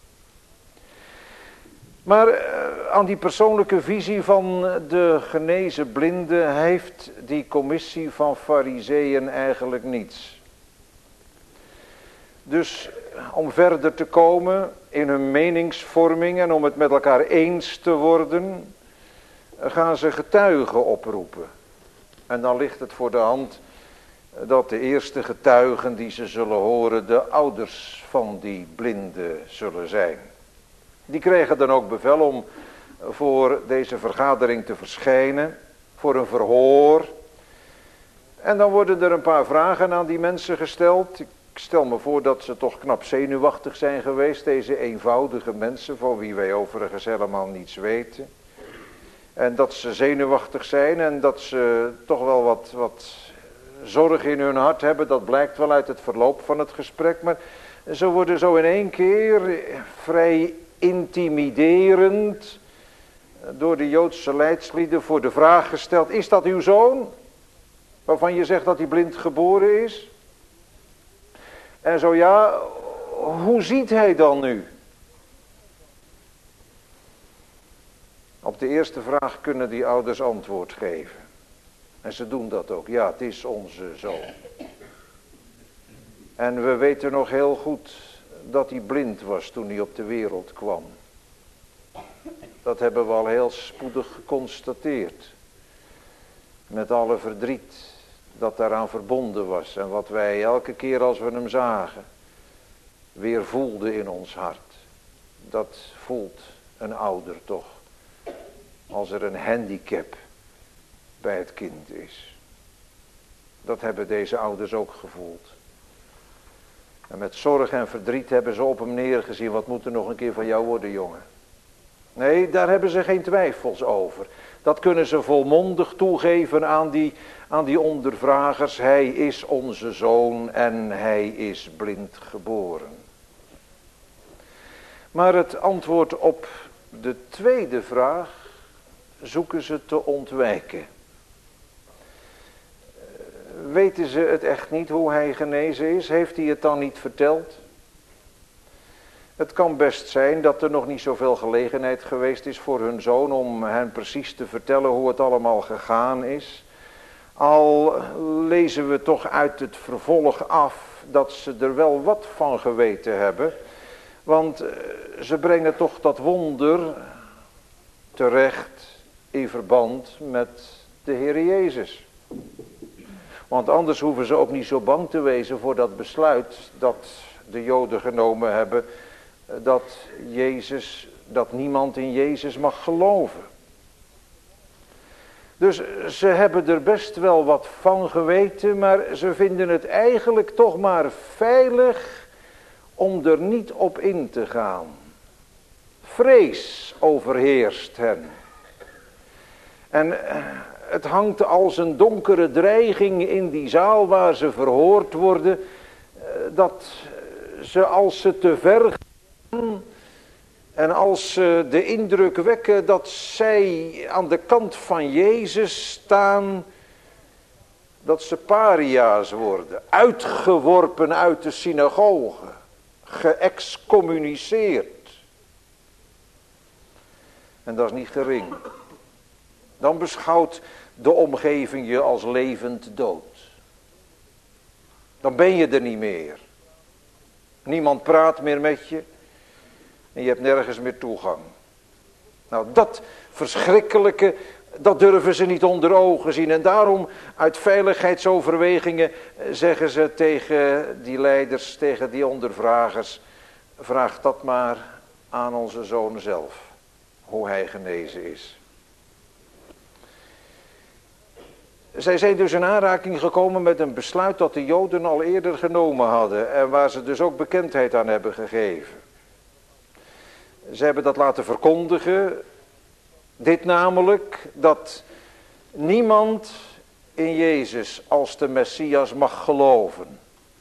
Maar uh, aan die persoonlijke visie van de genezen blinde heeft die commissie van fariseeën eigenlijk niets. Dus om verder te komen in hun meningsvorming en om het met elkaar eens te worden, gaan ze getuigen oproepen. En dan ligt het voor de hand dat de eerste getuigen die ze zullen horen de ouders van die blinde zullen zijn. Die kregen dan ook bevel om voor deze vergadering te verschijnen, voor een verhoor. En dan worden er een paar vragen aan die mensen gesteld. Ik stel me voor dat ze toch knap zenuwachtig zijn geweest, deze eenvoudige mensen, voor wie wij overigens helemaal niets weten. En dat ze zenuwachtig zijn en dat ze toch wel wat, wat zorg in hun hart hebben, dat blijkt wel uit het verloop van het gesprek. Maar ze worden zo in één keer vrij intimiderend door de Joodse leidslieden voor de vraag gesteld, is dat uw zoon? Waarvan je zegt dat hij blind geboren is? En zo ja, hoe ziet hij dan nu? Op de eerste vraag kunnen die ouders antwoord geven. En ze doen dat ook. Ja, het is onze zoon. En we weten nog heel goed dat hij blind was toen hij op de wereld kwam. Dat hebben we al heel spoedig geconstateerd. Met alle verdriet dat daaraan verbonden was. En wat wij elke keer als we hem zagen weer voelden in ons hart. Dat voelt een ouder toch. Als er een handicap bij het kind is. Dat hebben deze ouders ook gevoeld. En met zorg en verdriet hebben ze op hem neergezien. Wat moet er nog een keer van jou worden, jongen? Nee, daar hebben ze geen twijfels over. Dat kunnen ze volmondig toegeven aan die, aan die ondervragers. Hij is onze zoon en hij is blind geboren. Maar het antwoord op de tweede vraag zoeken ze te ontwijken. Weten ze het echt niet hoe hij genezen is? Heeft hij het dan niet verteld? Het kan best zijn dat er nog niet zoveel gelegenheid geweest is voor hun zoon om hen precies te vertellen hoe het allemaal gegaan is. Al lezen we toch uit het vervolg af dat ze er wel wat van geweten hebben. Want ze brengen toch dat wonder terecht in verband met de Heer Jezus. Want anders hoeven ze ook niet zo bang te wezen voor dat besluit dat de Joden genomen hebben. Dat Jezus, dat niemand in Jezus mag geloven. Dus ze hebben er best wel wat van geweten, maar ze vinden het eigenlijk toch maar veilig om er niet op in te gaan. Vrees overheerst hen. En het hangt als een donkere dreiging in die zaal waar ze verhoord worden, dat ze als ze te ver gaan en als ze de indruk wekken dat zij aan de kant van Jezus staan, dat ze paria's worden, uitgeworpen uit de synagoge, geëxcommuniceerd. En dat is niet gering. Dan beschouwt de omgeving je als levend dood. Dan ben je er niet meer. Niemand praat meer met je. En je hebt nergens meer toegang. Nou, dat verschrikkelijke, dat durven ze niet onder ogen zien. En daarom, uit veiligheidsoverwegingen, zeggen ze tegen die leiders, tegen die ondervragers, vraag dat maar aan onze zoon zelf, hoe hij genezen is. Zij zijn dus in aanraking gekomen met een besluit dat de Joden al eerder genomen hadden. En waar ze dus ook bekendheid aan hebben gegeven. Ze hebben dat laten verkondigen. Dit namelijk, dat niemand in Jezus als de Messias mag geloven.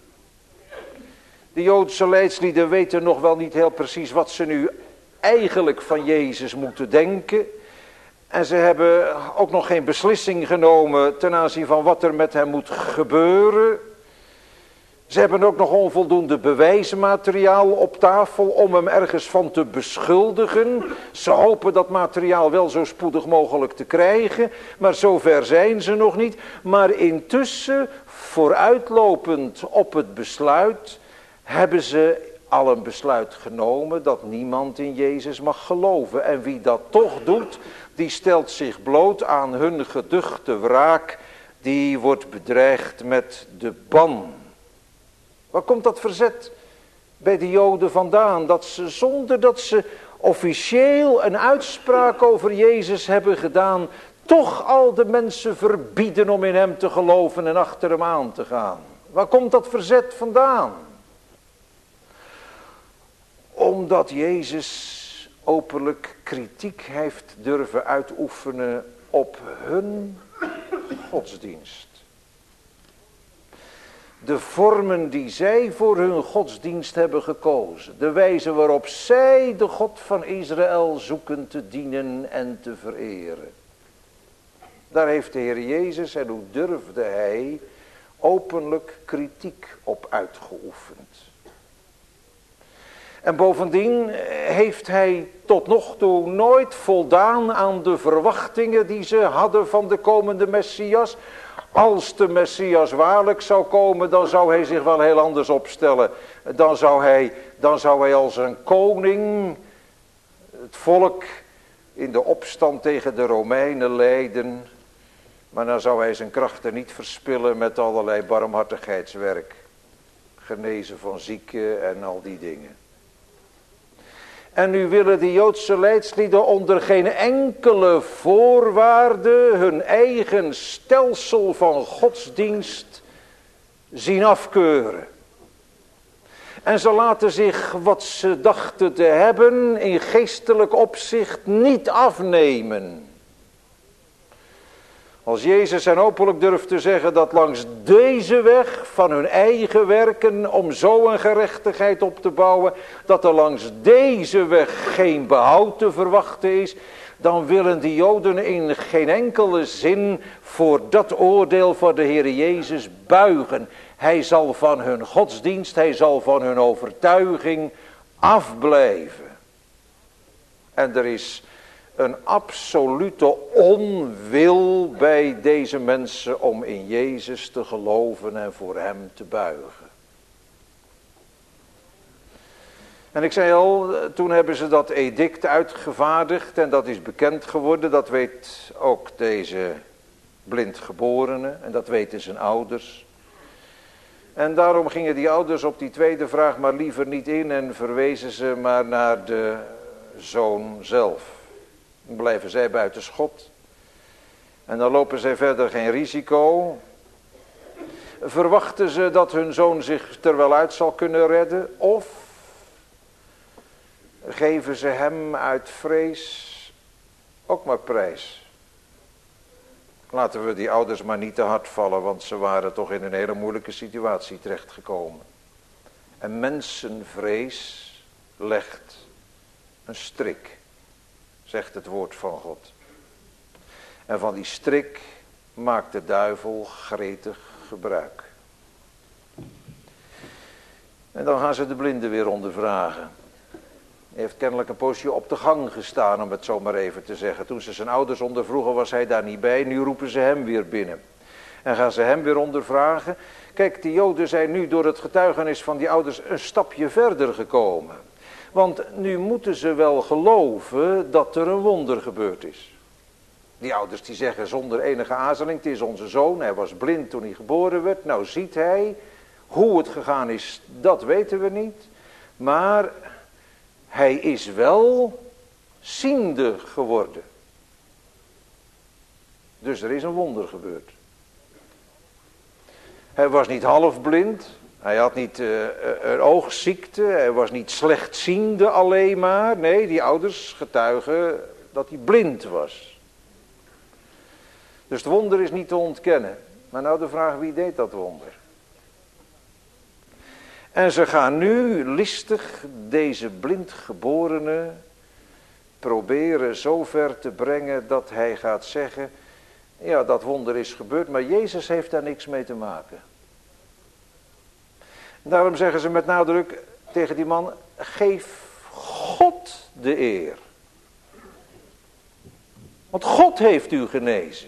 De Joodse leidslieden weten nog wel niet heel precies wat ze nu eigenlijk van Jezus moeten denken. En ze hebben ook nog geen beslissing genomen ten aanzien van wat er met hem moet gebeuren. Ze hebben ook nog onvoldoende bewijsmateriaal op tafel om hem ergens van te beschuldigen. Ze hopen dat materiaal wel zo spoedig mogelijk te krijgen, maar zover zijn ze nog niet. Maar intussen, vooruitlopend op het besluit, hebben ze al een besluit genomen dat niemand in Jezus mag geloven. En wie dat toch doet, die stelt zich bloot aan hun geduchte wraak, die wordt bedreigd met de ban. Waar komt dat verzet bij de Joden vandaan? Dat ze zonder dat ze officieel een uitspraak over Jezus hebben gedaan, toch al de mensen verbieden om in hem te geloven en achter hem aan te gaan. Waar komt dat verzet vandaan? Omdat Jezus openlijk kritiek heeft durven uitoefenen op hun godsdienst. De vormen die zij voor hun godsdienst hebben gekozen. De wijze waarop zij de God van Israël zoeken te dienen en te vereren. Daar heeft de Heer Jezus, en hoe durfde hij, openlijk kritiek op uitgeoefend. En bovendien heeft hij tot nog toe nooit voldaan aan de verwachtingen die ze hadden van de komende Messias. Als de Messias waarlijk zou komen, dan zou hij zich wel heel anders opstellen. Dan zou hij, dan zou hij als een koning het volk in de opstand tegen de Romeinen leiden. Maar dan zou hij zijn krachten niet verspillen met allerlei barmhartigheidswerk. Genezen van zieken en al die dingen. En nu willen de Joodse leidslieden onder geen enkele voorwaarde hun eigen stelsel van godsdienst zien afkeuren. En ze laten zich wat ze dachten te hebben in geestelijk opzicht niet afnemen. Als Jezus hen openlijk durft te zeggen dat langs deze weg van hun eigen werken om zo een gerechtigheid op te bouwen, dat er langs deze weg geen behoud te verwachten is, dan willen de Joden in geen enkele zin voor dat oordeel van de Heer Jezus buigen. Hij zal van hun godsdienst, hij zal van hun overtuiging afblijven. En er is een absolute onwil bij deze mensen om in Jezus te geloven en voor hem te buigen. En ik zei al, toen hebben ze dat edict uitgevaardigd en dat is bekend geworden. Dat weet ook deze blindgeborene en dat weten zijn ouders. En daarom gingen die ouders op die tweede vraag maar liever niet in en verwezen ze maar naar de zoon zelf. Dan blijven zij buiten schot. En dan lopen zij verder geen risico. Verwachten ze dat hun zoon zich er wel uit zal kunnen redden? Of geven ze hem uit vrees ook maar prijs? Laten we die ouders maar niet te hard vallen, want ze waren toch in een hele moeilijke situatie terechtgekomen. En mensenvrees legt een strik, zegt het woord van God. En van die strik maakt de duivel gretig gebruik. En dan gaan ze de blinde weer ondervragen. Hij heeft kennelijk een poosje op de gang gestaan, om het zo maar even te zeggen. Toen ze zijn ouders ondervroegen was hij daar niet bij. Nu roepen ze hem weer binnen. En gaan ze hem weer ondervragen. Kijk, die Joden zijn nu door het getuigenis van die ouders een stapje verder gekomen. Want nu moeten ze wel geloven dat er een wonder gebeurd is. Die ouders die zeggen zonder enige aarzeling, het is onze zoon. Hij was blind toen hij geboren werd. Nou ziet hij. Hoe het gegaan is, dat weten we niet. Maar hij is wel ziende geworden. Dus er is een wonder gebeurd. Hij was niet halfblind. Hij had niet uh, een oogziekte. Hij was niet slechtziende alleen maar. Nee, die ouders getuigen dat hij blind was. Dus het wonder is niet te ontkennen. Maar nou de vraag, wie deed dat wonder? En ze gaan nu listig deze blindgeborene proberen zover te brengen dat hij gaat zeggen, ja, dat wonder is gebeurd, maar Jezus heeft daar niks mee te maken. Daarom zeggen ze met nadruk tegen die man, geef God de eer. Want God heeft u genezen.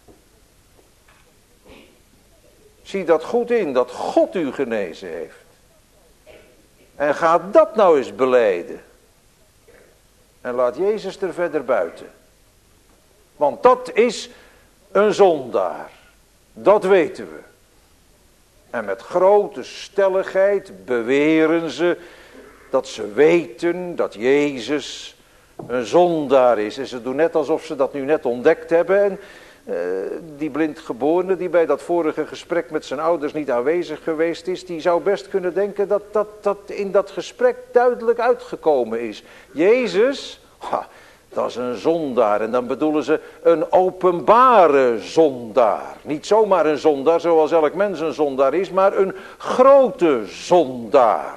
Zie dat goed in, dat God u genezen heeft. En ga dat nou eens belijden. En laat Jezus er verder buiten. Want dat is een zondaar. Dat weten we. En met grote stelligheid beweren ze dat ze weten dat Jezus een zondaar is. En ze doen net alsof ze dat nu net ontdekt hebben. En uh, die blindgeborene die bij dat vorige gesprek met zijn ouders niet aanwezig geweest is, die zou best kunnen denken dat dat, dat in dat gesprek duidelijk uitgekomen is. Jezus, ha, dat is een zondaar. En dan bedoelen ze een openbare zondaar. Niet zomaar een zondaar zoals elk mens een zondaar is, maar een grote zondaar.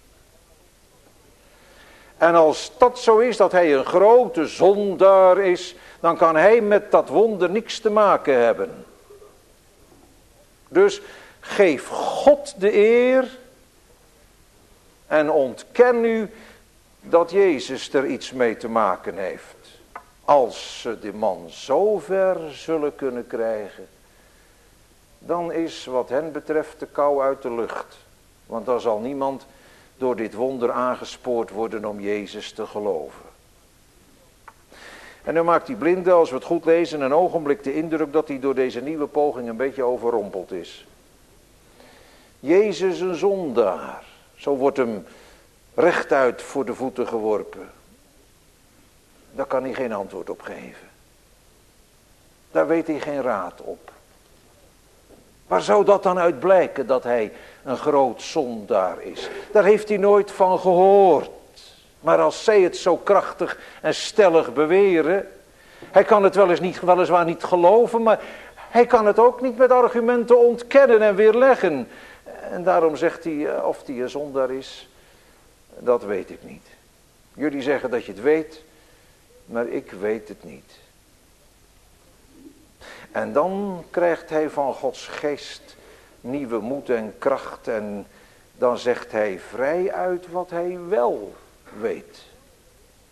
En als dat zo is, dat hij een grote zondaar is, dan kan hij met dat wonder niks te maken hebben. Dus geef God de eer en ontken u dat Jezus er iets mee te maken heeft. Als ze de man zo ver zullen kunnen krijgen, dan is wat hen betreft de kou uit de lucht. Want dan zal niemand door dit wonder aangespoord worden om Jezus te geloven. En dan maakt die blinde, als we het goed lezen, een ogenblik de indruk dat hij door deze nieuwe poging een beetje overrompeld is. Jezus een zondaar, zo wordt hem rechtuit voor de voeten geworpen. Daar kan hij geen antwoord op geven. Daar weet hij geen raad op. Waar zou dat dan uit blijken dat hij een groot zondaar is? Daar heeft hij nooit van gehoord. Maar als zij het zo krachtig en stellig beweren, hij kan het wel eens niet, weliswaar niet geloven, maar hij kan het ook niet met argumenten ontkennen en weerleggen. En daarom zegt hij, of hij een zondaar is, dat weet ik niet. Jullie zeggen dat je het weet, maar ik weet het niet. En dan krijgt hij van Gods geest nieuwe moed en kracht en dan zegt hij vrij uit wat hij wel weet.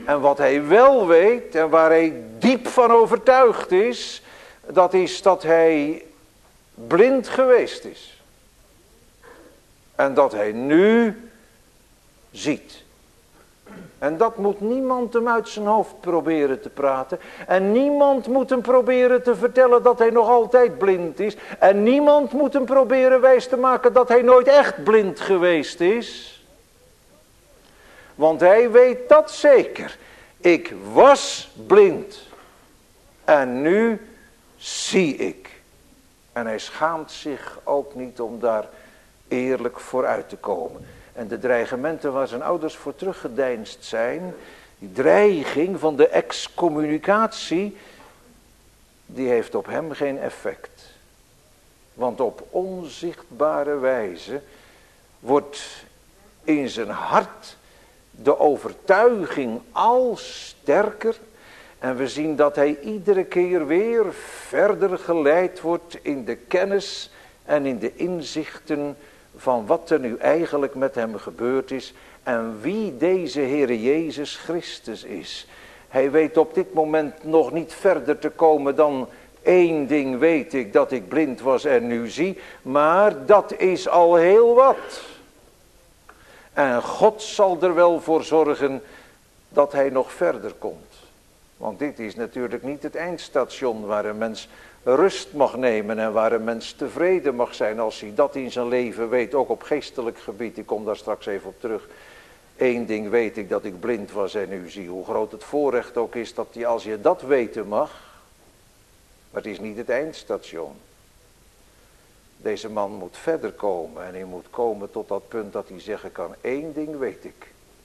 En wat hij wel weet en waar hij diep van overtuigd is, dat is dat hij blind geweest is. En dat hij nu ziet. En dat moet niemand hem uit zijn hoofd proberen te praten. En niemand moet hem proberen te vertellen dat hij nog altijd blind is. En niemand moet hem proberen wijs te maken dat hij nooit echt blind geweest is. Want hij weet dat zeker. Ik was blind. En nu zie ik. En hij schaamt zich ook niet om daar eerlijk voor uit te komen. En de dreigementen waar zijn ouders voor teruggedeinsd zijn, die dreiging van de excommunicatie, die heeft op hem geen effect. Want op onzichtbare wijze wordt in zijn hart de overtuiging al sterker. En we zien dat hij iedere keer weer verder geleid wordt in de kennis en in de inzichten van wat er nu eigenlijk met hem gebeurd is en wie deze Heere Jezus Christus is. Hij weet op dit moment nog niet verder te komen dan één ding weet ik, dat ik blind was en nu zie, maar dat is al heel wat. En God zal er wel voor zorgen dat hij nog verder komt. Want dit is natuurlijk niet het eindstation waar een mens rust mag nemen en waar een mens tevreden mag zijn als hij dat in zijn leven weet, ook op geestelijk gebied. Ik kom daar straks even op terug. Eén ding weet ik, dat ik blind was en nu zie. Hoe groot het voorrecht ook is dat hij, als je dat weten mag, maar het is niet het eindstation. Deze man moet verder komen en hij moet komen tot dat punt dat hij zeggen kan, één ding weet ik.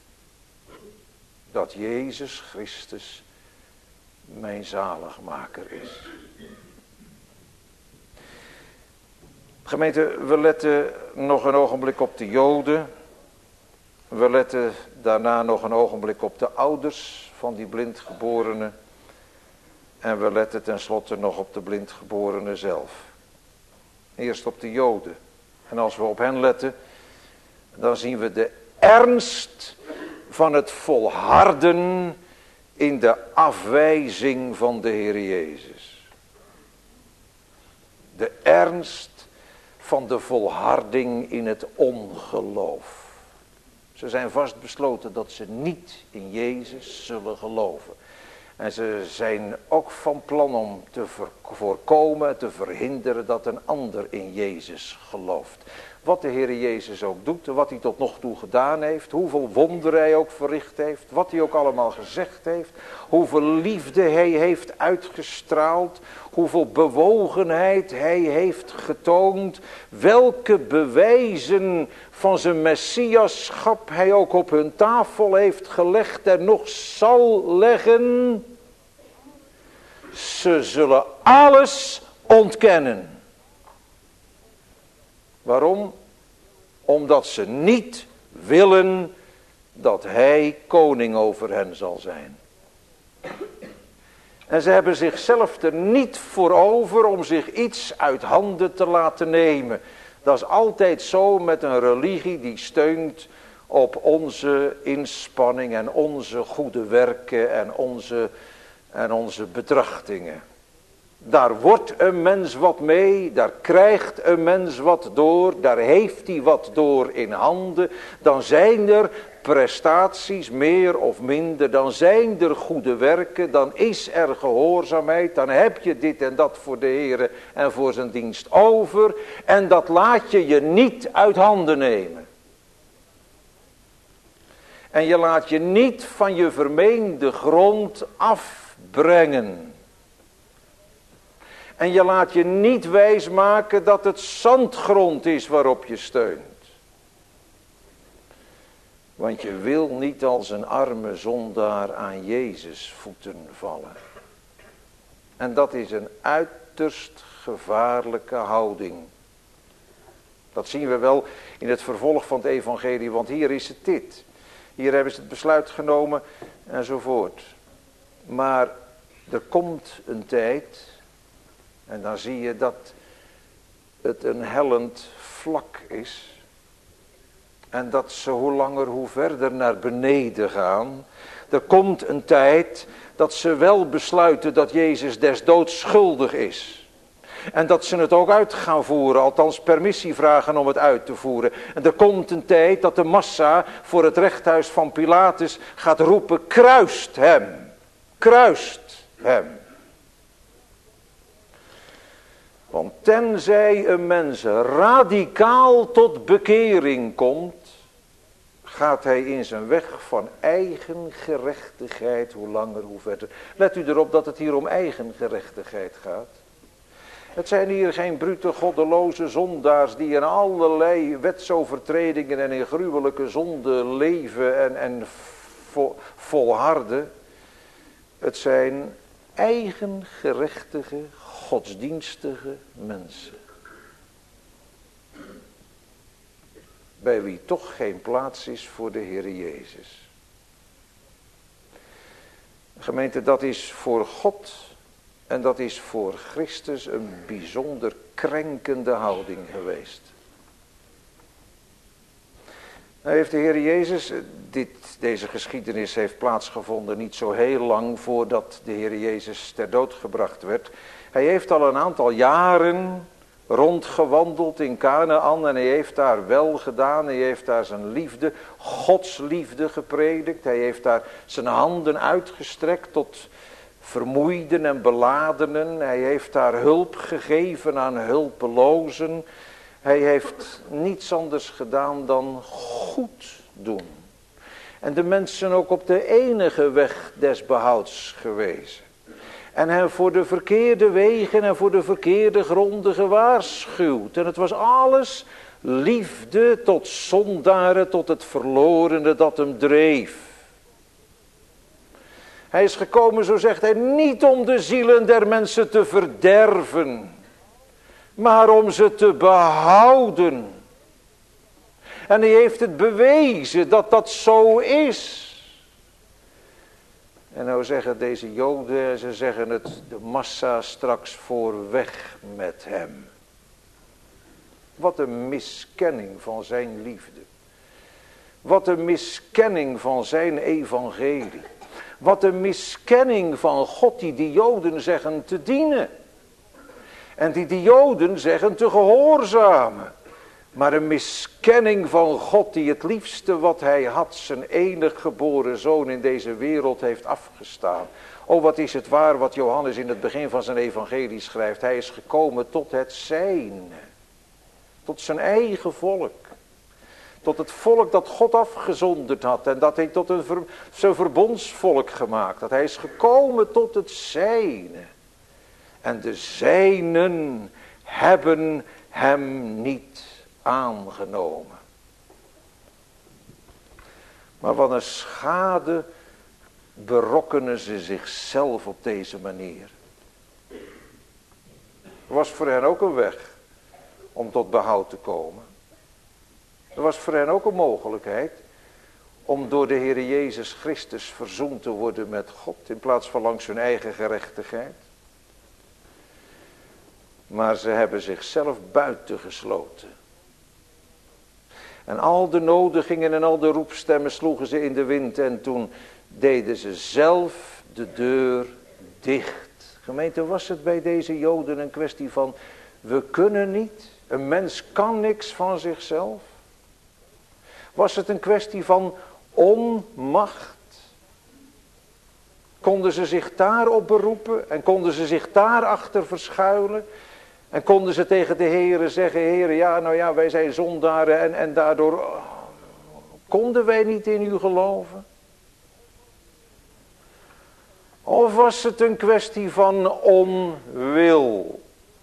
Dat Jezus Christus mijn zaligmaker is. Gemeente, we letten nog een ogenblik op de Joden. We letten daarna nog een ogenblik op de ouders van die blindgeborene. En we letten tenslotte nog op de blindgeborene zelf. Eerst op de Joden. En als we op hen letten, dan zien we de ernst van het volharden in de afwijzing van de Heer Jezus. De ernst van de volharding in het ongeloof. Ze zijn vastbesloten dat ze niet in Jezus zullen geloven. En ze zijn ook van plan om te voorkomen, te verhinderen dat een ander in Jezus gelooft. Wat de Heer Jezus ook doet, wat hij tot nog toe gedaan heeft, hoeveel wonderen hij ook verricht heeft, wat hij ook allemaal gezegd heeft, hoeveel liefde hij heeft uitgestraald, hoeveel bewogenheid hij heeft getoond, welke bewijzen van zijn messiaschap hij ook op hun tafel heeft gelegd en nog zal leggen. Ze zullen alles ontkennen. Waarom? Omdat ze niet willen dat hij koning over hen zal zijn. En ze hebben zichzelf er niet voor over om zich iets uit handen te laten nemen. Dat is altijd zo met een religie die steunt op onze inspanning en onze goede werken en onze, en onze betrachtingen. Daar wordt een mens wat mee, daar krijgt een mens wat door, daar heeft hij wat door in handen. Dan zijn er prestaties, meer of minder, dan zijn er goede werken, dan is er gehoorzaamheid, dan heb je dit en dat voor de Heer en voor zijn dienst over. En dat laat je je niet uit handen nemen. En je laat je niet van je vermeende grond afbrengen. En je laat je niet wijsmaken dat het zandgrond is waarop je steunt. Want je wil niet als een arme zondaar aan Jezus voeten vallen. En dat is een uiterst gevaarlijke houding. Dat zien we wel in het vervolg van het evangelie, want hier is het dit. Hier hebben ze het besluit genomen enzovoort. Maar er komt een tijd, en dan zie je dat het een hellend vlak is. En dat ze hoe langer hoe verder naar beneden gaan. Er komt een tijd dat ze wel besluiten dat Jezus des doods schuldig is. En dat ze het ook uit gaan voeren, althans permissie vragen om het uit te voeren. En er komt een tijd dat de massa voor het rechthuis van Pilatus gaat roepen, kruist hem, kruist hem. Want tenzij een mens radicaal tot bekering komt, gaat hij in zijn weg van eigen gerechtigheid, hoe langer hoe verder. Let u erop dat het hier om eigen gerechtigheid gaat. Het zijn hier geen brute goddeloze zondaars die in allerlei wetsovertredingen en in gruwelijke zonde leven en, en vo, volharden. Het zijn eigengerechtige, godsdienstige mensen. Bij wie toch geen plaats is voor de Heer Jezus. Gemeente, dat is voor God en dat is voor Christus een bijzonder krenkende houding geweest. Nou heeft de Heer Jezus, dit, deze geschiedenis heeft plaatsgevonden niet zo heel lang voordat de Heer Jezus ter dood gebracht werd. Hij heeft al een aantal jaren rondgewandeld in Kanaan en hij heeft daar wel gedaan. Hij heeft daar zijn liefde, Gods liefde gepredikt. Hij heeft daar zijn handen uitgestrekt tot vermoeiden en beladenen. Hij heeft daar hulp gegeven aan hulpelozen. Hij heeft niets anders gedaan dan goed doen. En de mensen ook op de enige weg des behouds gewezen. En hen voor de verkeerde wegen en voor de verkeerde gronden gewaarschuwd. En het was alles liefde tot zondaren, tot het verlorene dat hem dreef. Hij is gekomen, zo zegt hij, niet om de zielen der mensen te verderven, maar om ze te behouden. En hij heeft het bewezen dat dat zo is. En nou zeggen deze Joden, ze zeggen het, de massa straks voor weg met hem. Wat een miskenning van zijn liefde. Wat een miskenning van zijn evangelie. Wat een miskenning van God die die Joden zeggen te dienen. En die die Joden zeggen te gehoorzamen. Maar een miskenning van God die het liefste wat hij had, zijn enig geboren zoon in deze wereld heeft afgestaan. O, wat is het waar wat Johannes in het begin van zijn evangelie schrijft. Hij is gekomen tot het zijne. Tot zijn eigen volk. Tot het volk dat God afgezonderd had. En dat hij tot een ver, zijn verbondsvolk gemaakt had. Hij is gekomen tot het zijne. En de zijnen hebben hem niet aangenomen. Maar wat een schade berokkenen ze zichzelf op deze manier. Er was voor hen ook een weg om tot behoud te komen. Er was voor hen ook een mogelijkheid om door de Heer Jezus Christus verzoend te worden met God in plaats van langs hun eigen gerechtigheid. Maar ze hebben zichzelf buitengesloten. En al de nodigingen en al de roepstemmen sloegen ze in de wind. En toen deden ze zelf de deur dicht. Gemeente, was het bij deze Joden een kwestie van, we kunnen niet. Een mens kan niks van zichzelf. Was het een kwestie van onmacht? Konden ze zich daarop beroepen en konden ze zich daarachter verschuilen? En konden ze tegen de Heere zeggen, Heere, ja, nou ja, wij zijn zondaren en, en daardoor oh, konden wij niet in u geloven? Of was het een kwestie van onwil?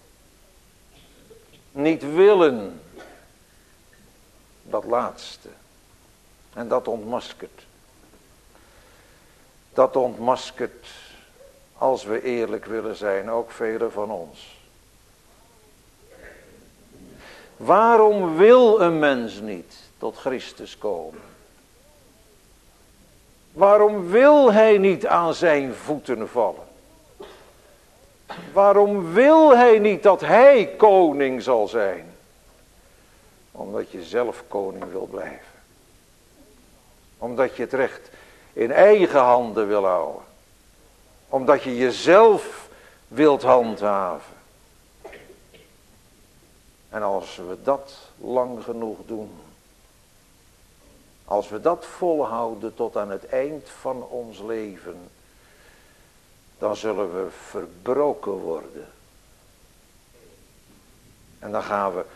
Niet willen. Dat laatste. En dat ontmaskert. Dat ontmaskert, als we eerlijk willen zijn, ook velen van ons. Waarom wil een mens niet tot Christus komen? Waarom wil hij niet aan zijn voeten vallen? Waarom wil hij niet dat hij koning zal zijn? Omdat je zelf koning wil blijven. Omdat je het recht in eigen handen wil houden. Omdat je jezelf wilt handhaven. En als we dat lang genoeg doen. Als we dat volhouden tot aan het eind van ons leven. Dan zullen we verbroken worden. En dan gaan we.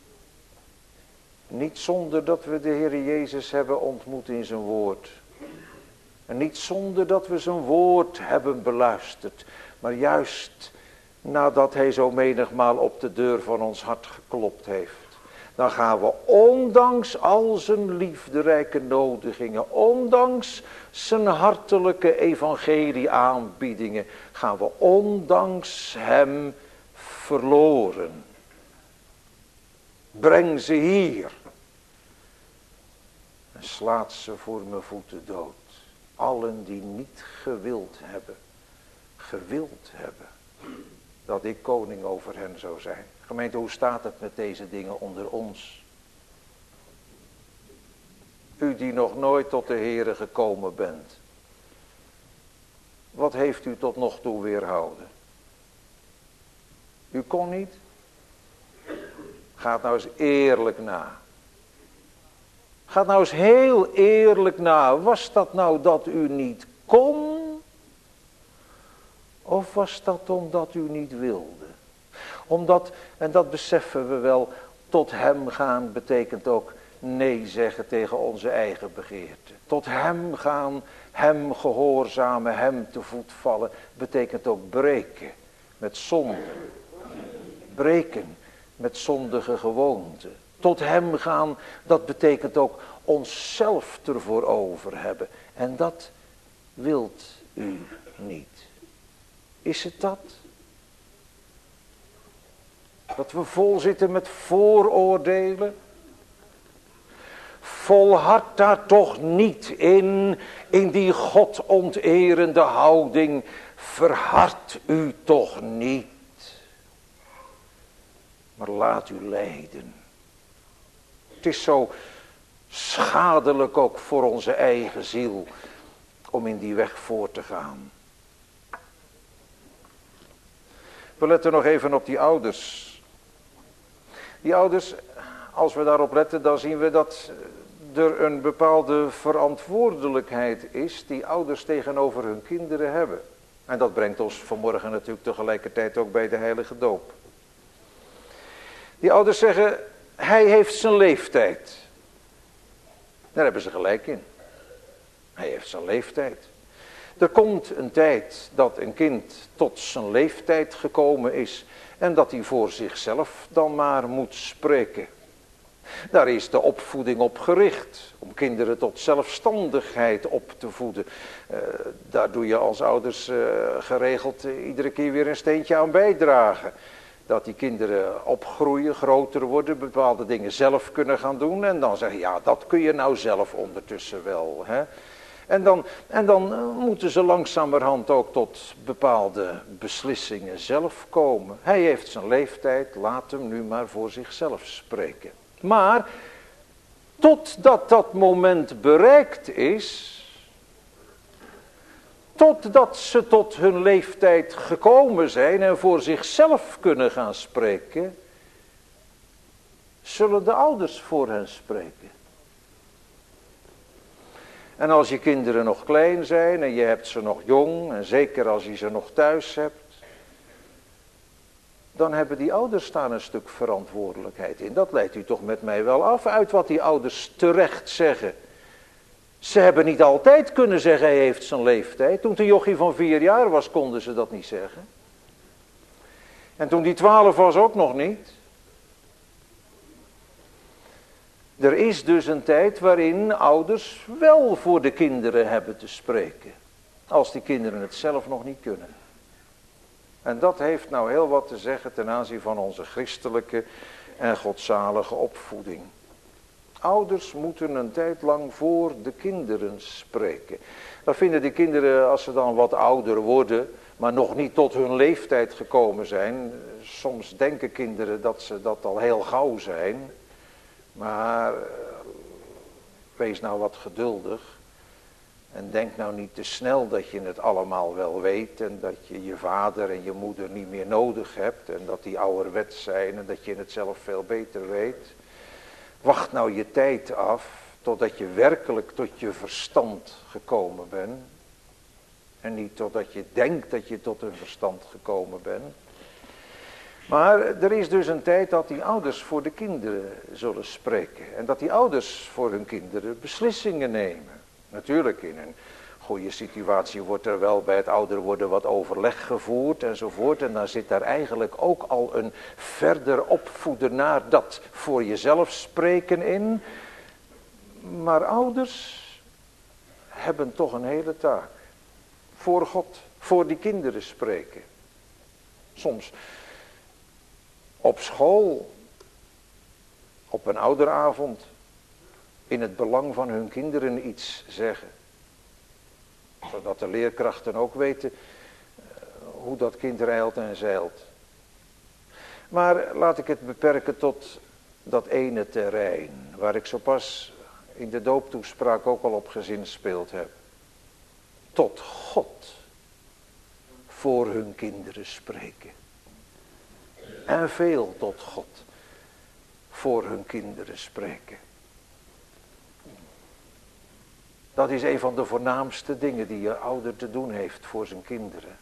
Niet zonder dat we de Heer Jezus hebben ontmoet in zijn woord. En niet zonder dat we zijn woord hebben beluisterd. Maar juist nadat hij zo menigmaal op de deur van ons hart geklopt heeft. Dan gaan we ondanks al zijn liefderijke nodigingen. Ondanks zijn hartelijke evangelie aanbiedingen. Gaan we ondanks hem verloren. Breng ze hier. En slaat ze voor mijn voeten dood. Allen die niet gewild hebben. Gewild hebben. Dat ik koning over hen zou zijn. Gemeente, hoe staat het met deze dingen onder ons? U die nog nooit tot de Heere gekomen bent. Wat heeft u tot nog toe weerhouden? U kon niet? Ga nou eens eerlijk na. Ga nou eens heel eerlijk na. Was dat nou dat u niet kon? Of was dat omdat u niet wilde? Omdat, en dat beseffen we wel, tot hem gaan betekent ook nee zeggen tegen onze eigen begeerte. Tot hem gaan, hem gehoorzamen, hem te voet vallen, betekent ook breken met zonde. Breken met zondige gewoonten. Tot hem gaan, dat betekent ook onszelf ervoor over hebben. En dat wilt u niet. Is het dat? Dat we vol zitten met vooroordelen? Volhard daar toch niet in, in die godonterende houding. Verhard u toch niet. Maar laat u leiden. Het is zo schadelijk ook voor onze eigen ziel om in die weg voor te gaan. We letten nog even op die ouders. Die ouders, als we daarop letten, dan zien we dat er een bepaalde verantwoordelijkheid is die ouders tegenover hun kinderen hebben. En dat brengt ons vanmorgen natuurlijk tegelijkertijd ook bij de heilige doop. Die ouders zeggen, hij heeft zijn leeftijd. Daar hebben ze gelijk in. Hij heeft zijn leeftijd. Er komt een tijd dat een kind tot zijn leeftijd gekomen is en dat hij voor zichzelf dan maar moet spreken. Daar is de opvoeding op gericht, om kinderen tot zelfstandigheid op te voeden. Uh, daar doe je als ouders uh, geregeld uh, iedere keer weer een steentje aan bijdragen. Dat die kinderen opgroeien, groter worden, bepaalde dingen zelf kunnen gaan doen. En dan zeggen, ja, dat kun je nou zelf ondertussen wel. Hè? En dan, en dan moeten ze langzamerhand ook tot bepaalde beslissingen zelf komen. Hij heeft zijn leeftijd, laat hem nu maar voor zichzelf spreken. Maar, totdat dat moment bereikt is, totdat ze tot hun leeftijd gekomen zijn en voor zichzelf kunnen gaan spreken, zullen de ouders voor hen spreken. En als je kinderen nog klein zijn en je hebt ze nog jong, en zeker als je ze nog thuis hebt, dan hebben die ouders daar een stuk verantwoordelijkheid in. Dat leidt u toch met mij wel af uit wat die ouders terecht zeggen. Ze hebben niet altijd kunnen zeggen, hij heeft zijn leeftijd. Toen de jochie van vier jaar was, konden ze dat niet zeggen. En toen die twaalf was ook nog niet. Er is dus een tijd waarin ouders wel voor de kinderen hebben te spreken. Als die kinderen het zelf nog niet kunnen. En dat heeft nou heel wat te zeggen ten aanzien van onze christelijke en godzalige opvoeding. Ouders moeten een tijd lang voor de kinderen spreken. Dat vinden de kinderen als ze dan wat ouder worden, maar nog niet tot hun leeftijd gekomen zijn. Soms denken kinderen dat ze dat al heel gauw zijn. Maar wees nou wat geduldig. En denk nou niet te snel dat je het allemaal wel weet en dat je je vader en je moeder niet meer nodig hebt en dat die ouderwets zijn en dat je het zelf veel beter weet. Wacht nou je tijd af totdat je werkelijk tot je verstand gekomen bent. En niet totdat je denkt dat je tot een verstand gekomen bent. Maar er is dus een tijd dat die ouders voor de kinderen zullen spreken. En dat die ouders voor hun kinderen beslissingen nemen. Natuurlijk in een goede situatie wordt er wel bij het ouder worden wat overleg gevoerd enzovoort. En dan zit daar eigenlijk ook al een verder opvoeden naar dat voor jezelf spreken in. Maar ouders hebben toch een hele taak. Voor God, voor die kinderen spreken. Soms op school, op een ouderavond, in het belang van hun kinderen iets zeggen. Zodat de leerkrachten ook weten hoe dat kind rijlt en zeilt. Maar laat ik het beperken tot dat ene terrein, waar ik zo pas in de dooptoespraak ook al op gezinspeeld heb. Tot God voor hun kinderen spreken. En veel tot God voor hun kinderen spreken. Dat is een van de voornaamste dingen die je ouder te doen heeft voor zijn kinderen.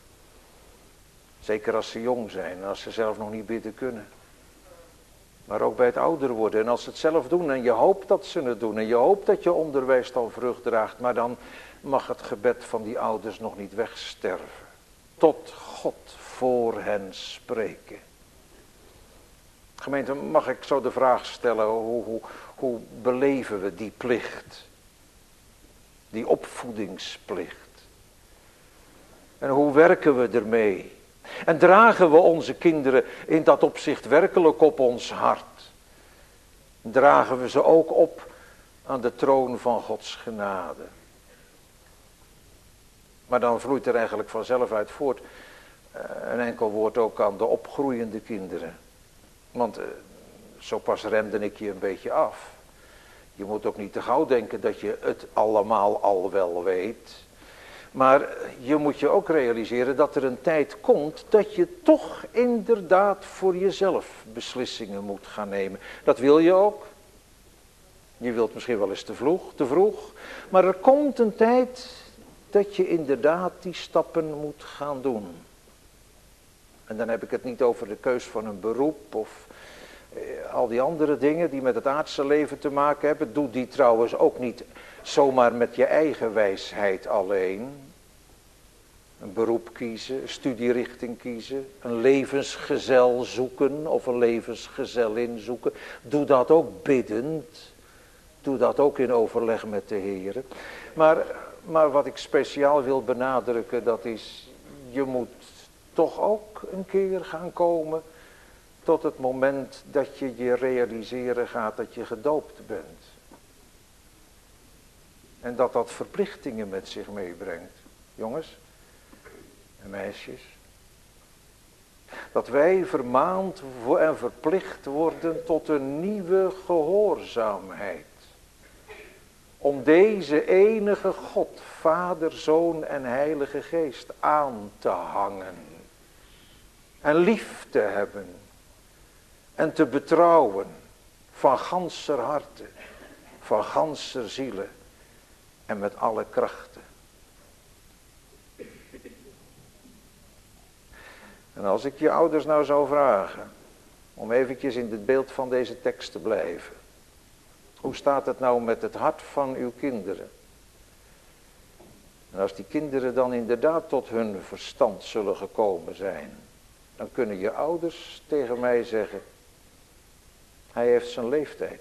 Zeker als ze jong zijn en als ze zelf nog niet bidden kunnen. Maar ook bij het ouder worden en als ze het zelf doen en je hoopt dat ze het doen. En je hoopt dat je onderwijs dan vrucht draagt. Maar dan mag het gebed van die ouders nog niet wegsterven. Tot God voor hen spreken. Gemeente, mag ik zo de vraag stellen, hoe, hoe, hoe beleven we die plicht? Die opvoedingsplicht. En hoe werken we ermee? En dragen we onze kinderen in dat opzicht werkelijk op ons hart? Dragen we ze ook op aan de troon van Gods genade? Maar dan vloeit er eigenlijk vanzelf uit voort een enkel woord ook aan de opgroeiende kinderen. Want zo pas remde ik je een beetje af. Je moet ook niet te gauw denken dat je het allemaal al wel weet. Maar je moet je ook realiseren dat er een tijd komt dat je toch inderdaad voor jezelf beslissingen moet gaan nemen. Dat wil je ook. Je wilt misschien wel eens te vroeg, te vroeg. Maar er komt een tijd dat je inderdaad die stappen moet gaan doen. En dan heb ik het niet over de keus van een beroep of eh, al die andere dingen die met het aardse leven te maken hebben. Doe die trouwens ook niet zomaar met je eigen wijsheid alleen. Een beroep kiezen, een studierichting kiezen, een levensgezel zoeken of een levensgezellin zoeken. Doe dat ook biddend. Doe dat ook in overleg met de Heer. Maar, maar wat ik speciaal wil benadrukken, dat is, je moet toch ook een keer gaan komen tot het moment dat je je realiseren gaat dat je gedoopt bent. En dat dat verplichtingen met zich meebrengt. Jongens en meisjes. Dat wij vermaand en verplicht worden tot een nieuwe gehoorzaamheid. Om deze enige God, Vader, Zoon en Heilige Geest aan te hangen. En lief te hebben. En te betrouwen. Van ganser harte. Van ganser zielen. En met alle krachten. En als ik je ouders nou zou vragen. Om eventjes in het beeld van deze tekst te blijven. Hoe staat het nou met het hart van uw kinderen? En als die kinderen dan inderdaad tot hun verstand zullen gekomen zijn. Dan kunnen je ouders tegen mij zeggen. Hij heeft zijn leeftijd.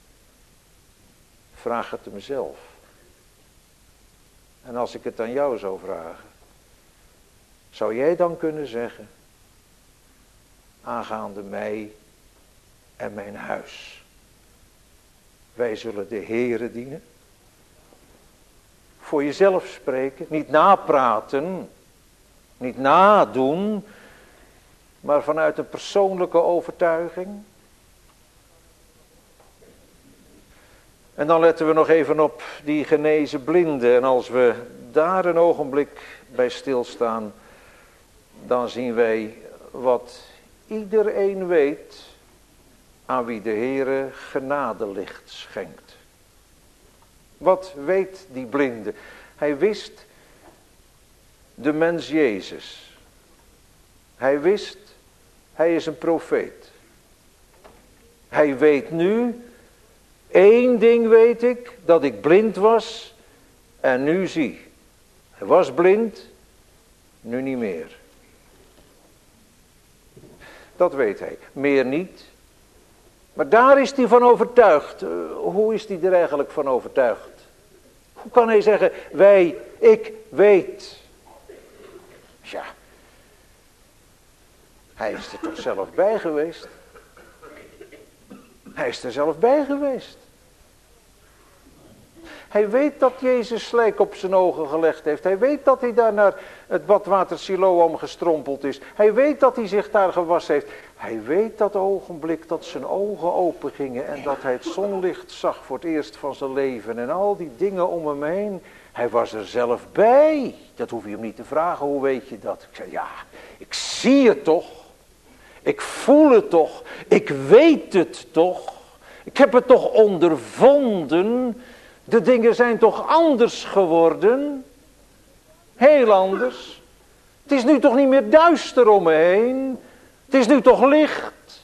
Vraag het hem zelf. En als ik het aan jou zou vragen. Zou jij dan kunnen zeggen. Aangaande mij en mijn huis. Wij zullen de Heere dienen. Voor jezelf spreken. Niet napraten. Niet nadoen. Maar vanuit een persoonlijke overtuiging. En dan letten we nog even op die genezen blinde. En als we daar een ogenblik bij stilstaan, dan zien wij wat iedereen weet aan wie de Heere genadelicht schenkt. Wat weet die blinde? Hij wist de mens Jezus. Hij wist, hij is een profeet. Hij weet nu, één ding weet ik, dat ik blind was en nu zie. Hij was blind, nu niet meer. Dat weet hij, meer niet. Maar daar is hij van overtuigd. Uh, hoe is hij er eigenlijk van overtuigd? Hoe kan hij zeggen, wij, ik weet. Tja, hij is er toch zelf bij geweest. Hij is er zelf bij geweest. Hij weet dat Jezus slijk op zijn ogen gelegd heeft. Hij weet dat hij daar naar het badwater Siloam gestrompeld is. Hij weet dat hij zich daar gewassen heeft. Hij weet dat ogenblik dat zijn ogen open gingen en dat hij het zonlicht zag voor het eerst van zijn leven. En al die dingen om hem heen. Hij was er zelf bij. Dat hoef je hem niet te vragen, hoe weet je dat? Ik zei, ja, ik zie het toch. Ik voel het toch. Ik weet het toch. Ik heb het toch ondervonden. De dingen zijn toch anders geworden? Heel anders. Het is nu toch niet meer duister om me heen? Het is nu toch licht?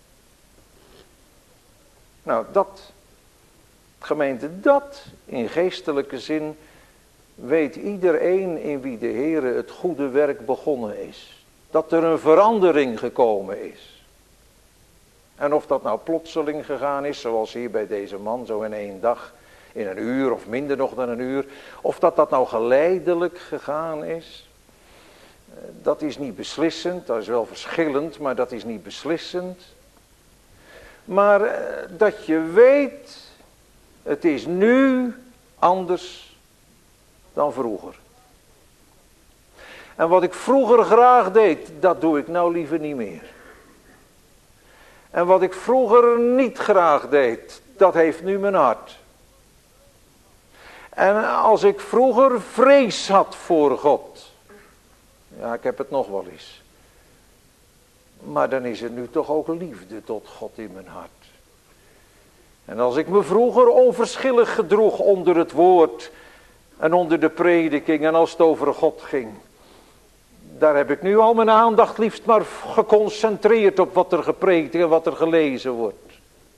Nou, dat, gemeente, dat in geestelijke zin weet iedereen in wie de Heere het goede werk begonnen is. Dat er een verandering gekomen is. En of dat nou plotseling gegaan is, zoals hier bij deze man, zo in één dag, in een uur of minder nog dan een uur. Of dat dat nou geleidelijk gegaan is. Dat is niet beslissend, dat is wel verschillend, maar dat is niet beslissend. Maar dat je weet, het is nu anders dan vroeger. En wat ik vroeger graag deed, dat doe ik nou liever niet meer. En wat ik vroeger niet graag deed, dat heeft nu mijn hart. En als ik vroeger vrees had voor God. Ja, ik heb het nog wel eens. Maar dan is er nu toch ook liefde tot God in mijn hart. En als ik me vroeger onverschillig gedroeg onder het woord en onder de prediking en als het over God ging. Daar heb ik nu al mijn aandacht liefst maar geconcentreerd op wat er gepreekt en wat er gelezen wordt.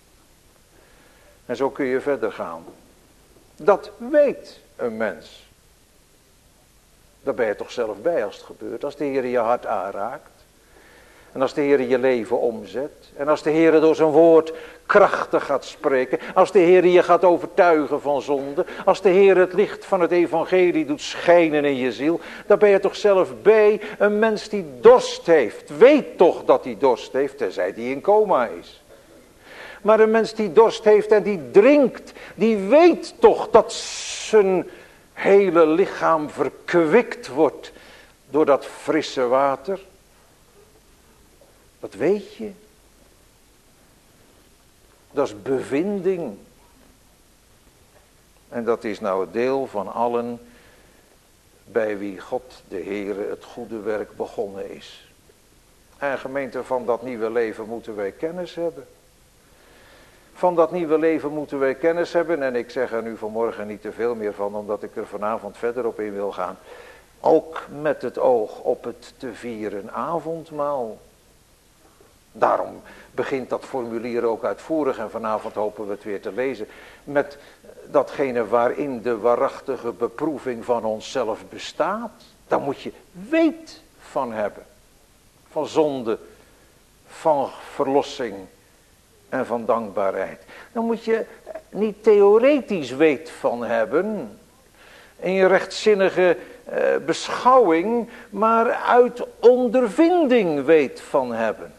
En zo kun je verder gaan. Dat weet een mens. Daar ben je toch zelf bij als het gebeurt. Als de Heer je hart aanraakt. En als de Heer je leven omzet. En als de Heer door zijn woord krachtig gaat spreken. Als de Heer je gaat overtuigen van zonde. Als de Heer het licht van het evangelie doet schijnen in je ziel. Dan ben je toch zelf bij. Een mens die dorst heeft. Weet toch dat hij dorst heeft. Tenzij die in coma is. Maar een mens die dorst heeft en die drinkt. Die weet toch dat zijn hele lichaam verkwikt wordt. Door dat frisse water. Dat weet je. Dat is bevinding. En dat is nou het deel van allen bij wie God de Heere het goede werk begonnen is. En gemeente, van dat nieuwe leven moeten wij kennis hebben. Van dat nieuwe leven moeten wij kennis hebben. En ik zeg er nu vanmorgen niet te veel meer van, omdat ik er vanavond verder op in wil gaan. Ook met het oog op het te vieren avondmaal. Daarom begint dat formulier ook uitvoerig en vanavond hopen we het weer te lezen. Met datgene waarin de waarachtige beproeving van onszelf bestaat. Daar moet je weet van hebben. Van zonde, van verlossing en van dankbaarheid. Dan moet je niet theoretisch weet van hebben. In je rechtzinnige eh, beschouwing, maar uit ondervinding weet van hebben.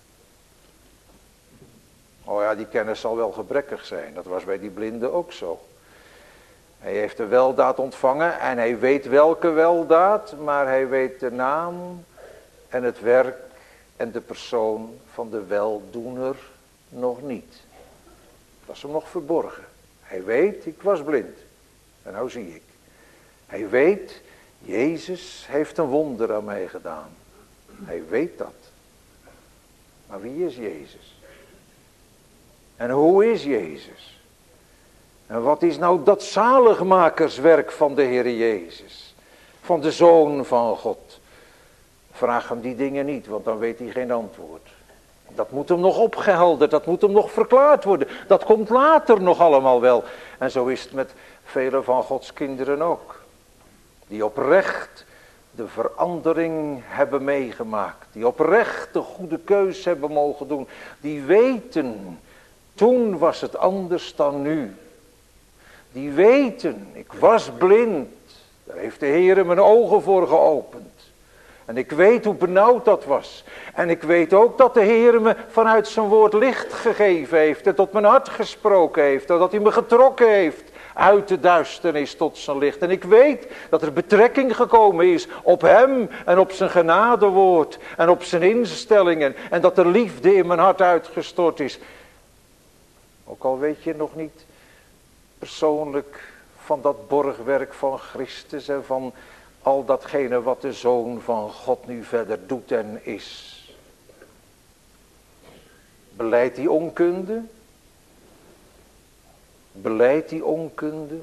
Oh ja, die kennis zal wel gebrekkig zijn. Dat was bij die blinde ook zo. Hij heeft de weldaad ontvangen en hij weet welke weldaad, maar hij weet de naam en het werk en de persoon van de weldoener nog niet. Dat is hem nog verborgen. Hij weet, ik was blind. En nou zie ik. Hij weet, Jezus heeft een wonder aan mij gedaan. Hij weet dat. Maar wie is Jezus? En hoe is Jezus? En wat is nou dat zaligmakerswerk van de Heer Jezus? Van de Zoon van God. Vraag hem die dingen niet, want dan weet hij geen antwoord. Dat moet hem nog opgehelderd, dat moet hem nog verklaard worden. Dat komt later nog allemaal wel. En zo is het met vele van Gods kinderen ook. Die oprecht de verandering hebben meegemaakt. Die oprecht de goede keus hebben mogen doen. Die weten, toen was het anders dan nu. Die weten, ik was blind. Daar heeft de Heer mijn ogen voor geopend. En ik weet hoe benauwd dat was. En ik weet ook dat de Heer me vanuit zijn woord licht gegeven heeft. En tot mijn hart gesproken heeft. En dat hij me getrokken heeft uit de duisternis tot zijn licht. En ik weet dat er betrekking gekomen is op hem en op zijn genadewoord. En op zijn instellingen. En dat er liefde in mijn hart uitgestort is. Ook al weet je nog niet persoonlijk van dat borgwerk van Christus en van al datgene wat de Zoon van God nu verder doet en is. Beleid die onkunde. Beleid die onkunde.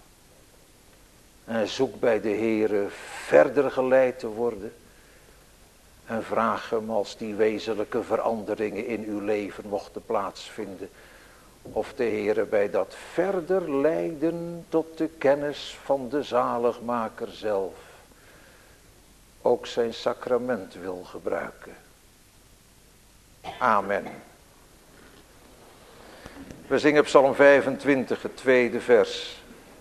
En zoek bij de Heere verder geleid te worden. En vraag hem als die wezenlijke veranderingen in uw leven mochten plaatsvinden. Of de Heere bij dat verder leiden tot de kennis van de zaligmaker zelf ook zijn sacrament wil gebruiken. Amen. We zingen Psalm vijfentwintig, het tweede vers.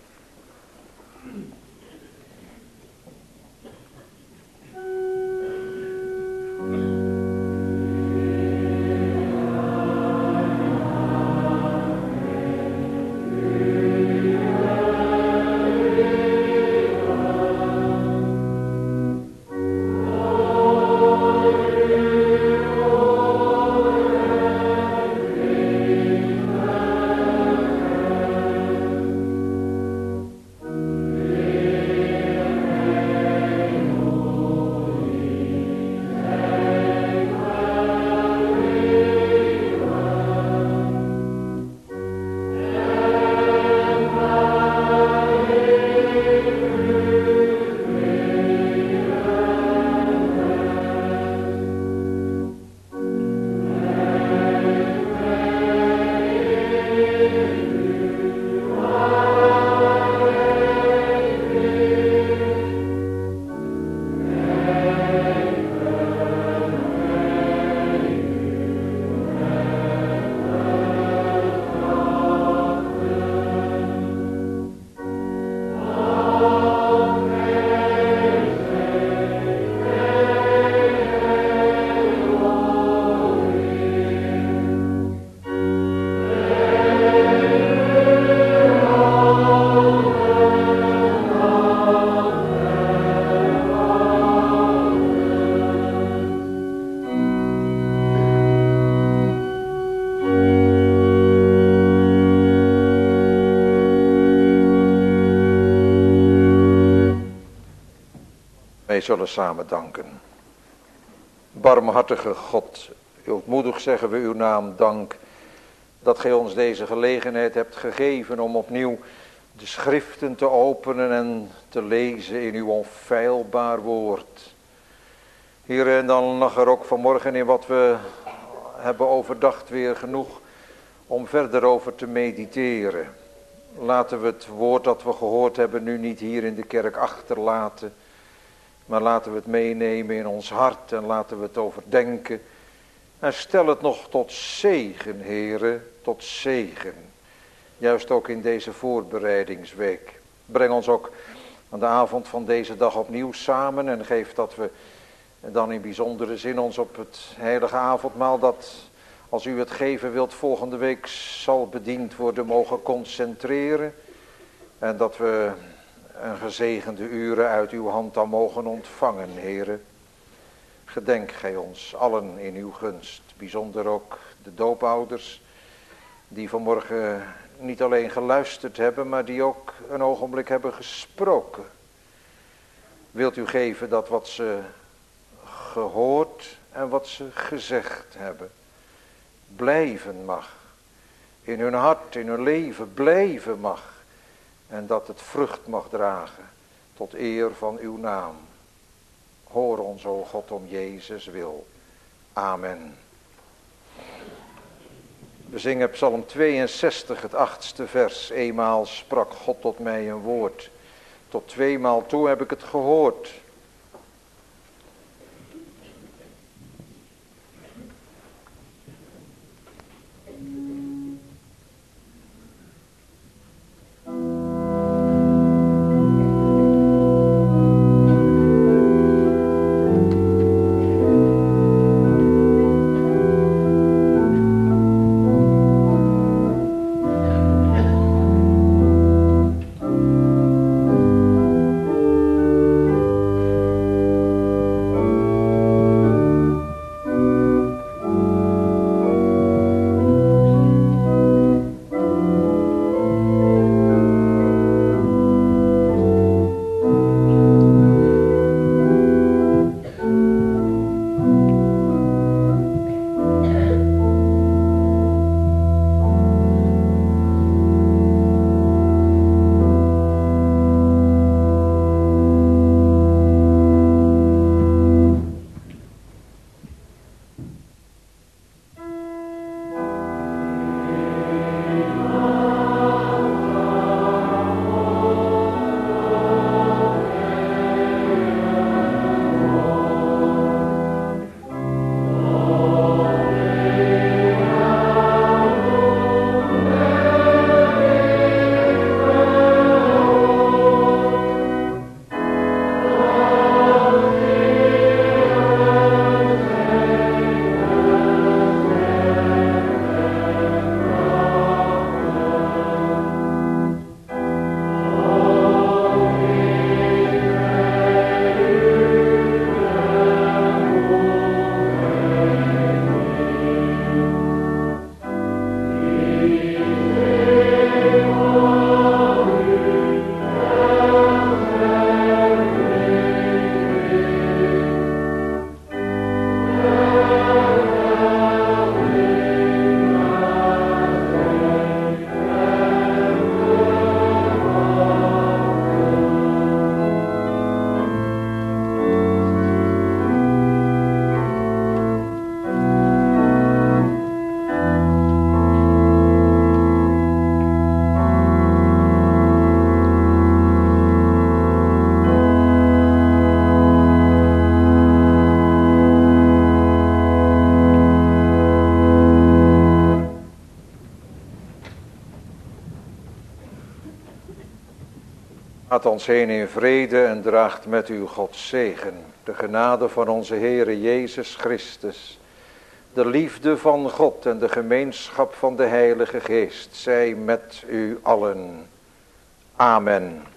Wij zullen samen danken. Barmhartige God, ootmoedig zeggen we uw naam dank dat gij ons deze gelegenheid hebt gegeven om opnieuw de schriften te openen en te lezen in uw onfeilbaar woord. Heer, en dan lag er ook vanmorgen in wat we hebben overdacht weer genoeg om verder over te mediteren. Laten we het woord dat we gehoord hebben nu niet hier in de kerk achterlaten, maar laten we het meenemen in ons hart en laten we het overdenken. En stel het nog tot zegen, Heere, tot zegen. Juist ook in deze voorbereidingsweek. Breng ons ook aan de avond van deze dag opnieuw samen en geef dat we dan in bijzondere zin ons op het heilige avondmaal dat, als u het geven wilt, volgende week zal bediend worden, mogen concentreren. En dat we een gezegende uren uit uw hand dan mogen ontvangen, Heere. Gedenk gij ons allen in uw gunst, bijzonder ook de doopouders die vanmorgen niet alleen geluisterd hebben, maar die ook een ogenblik hebben gesproken. Wilt u geven dat wat ze gehoord en wat ze gezegd hebben blijven mag. In hun hart, in hun leven blijven mag. En dat het vrucht mag dragen tot eer van uw naam. Hoor ons, o God, om Jezus wil. Amen. We zingen Psalm tweeënzestig, het achtste vers. Eenmaal sprak God tot mij een woord. Tot tweemaal toe heb ik het gehoord. Gaat ons heen in vrede en draagt met u Gods zegen. De genade van onze Heere Jezus Christus. De liefde van God en de gemeenschap van de Heilige Geest zij met u allen. Amen.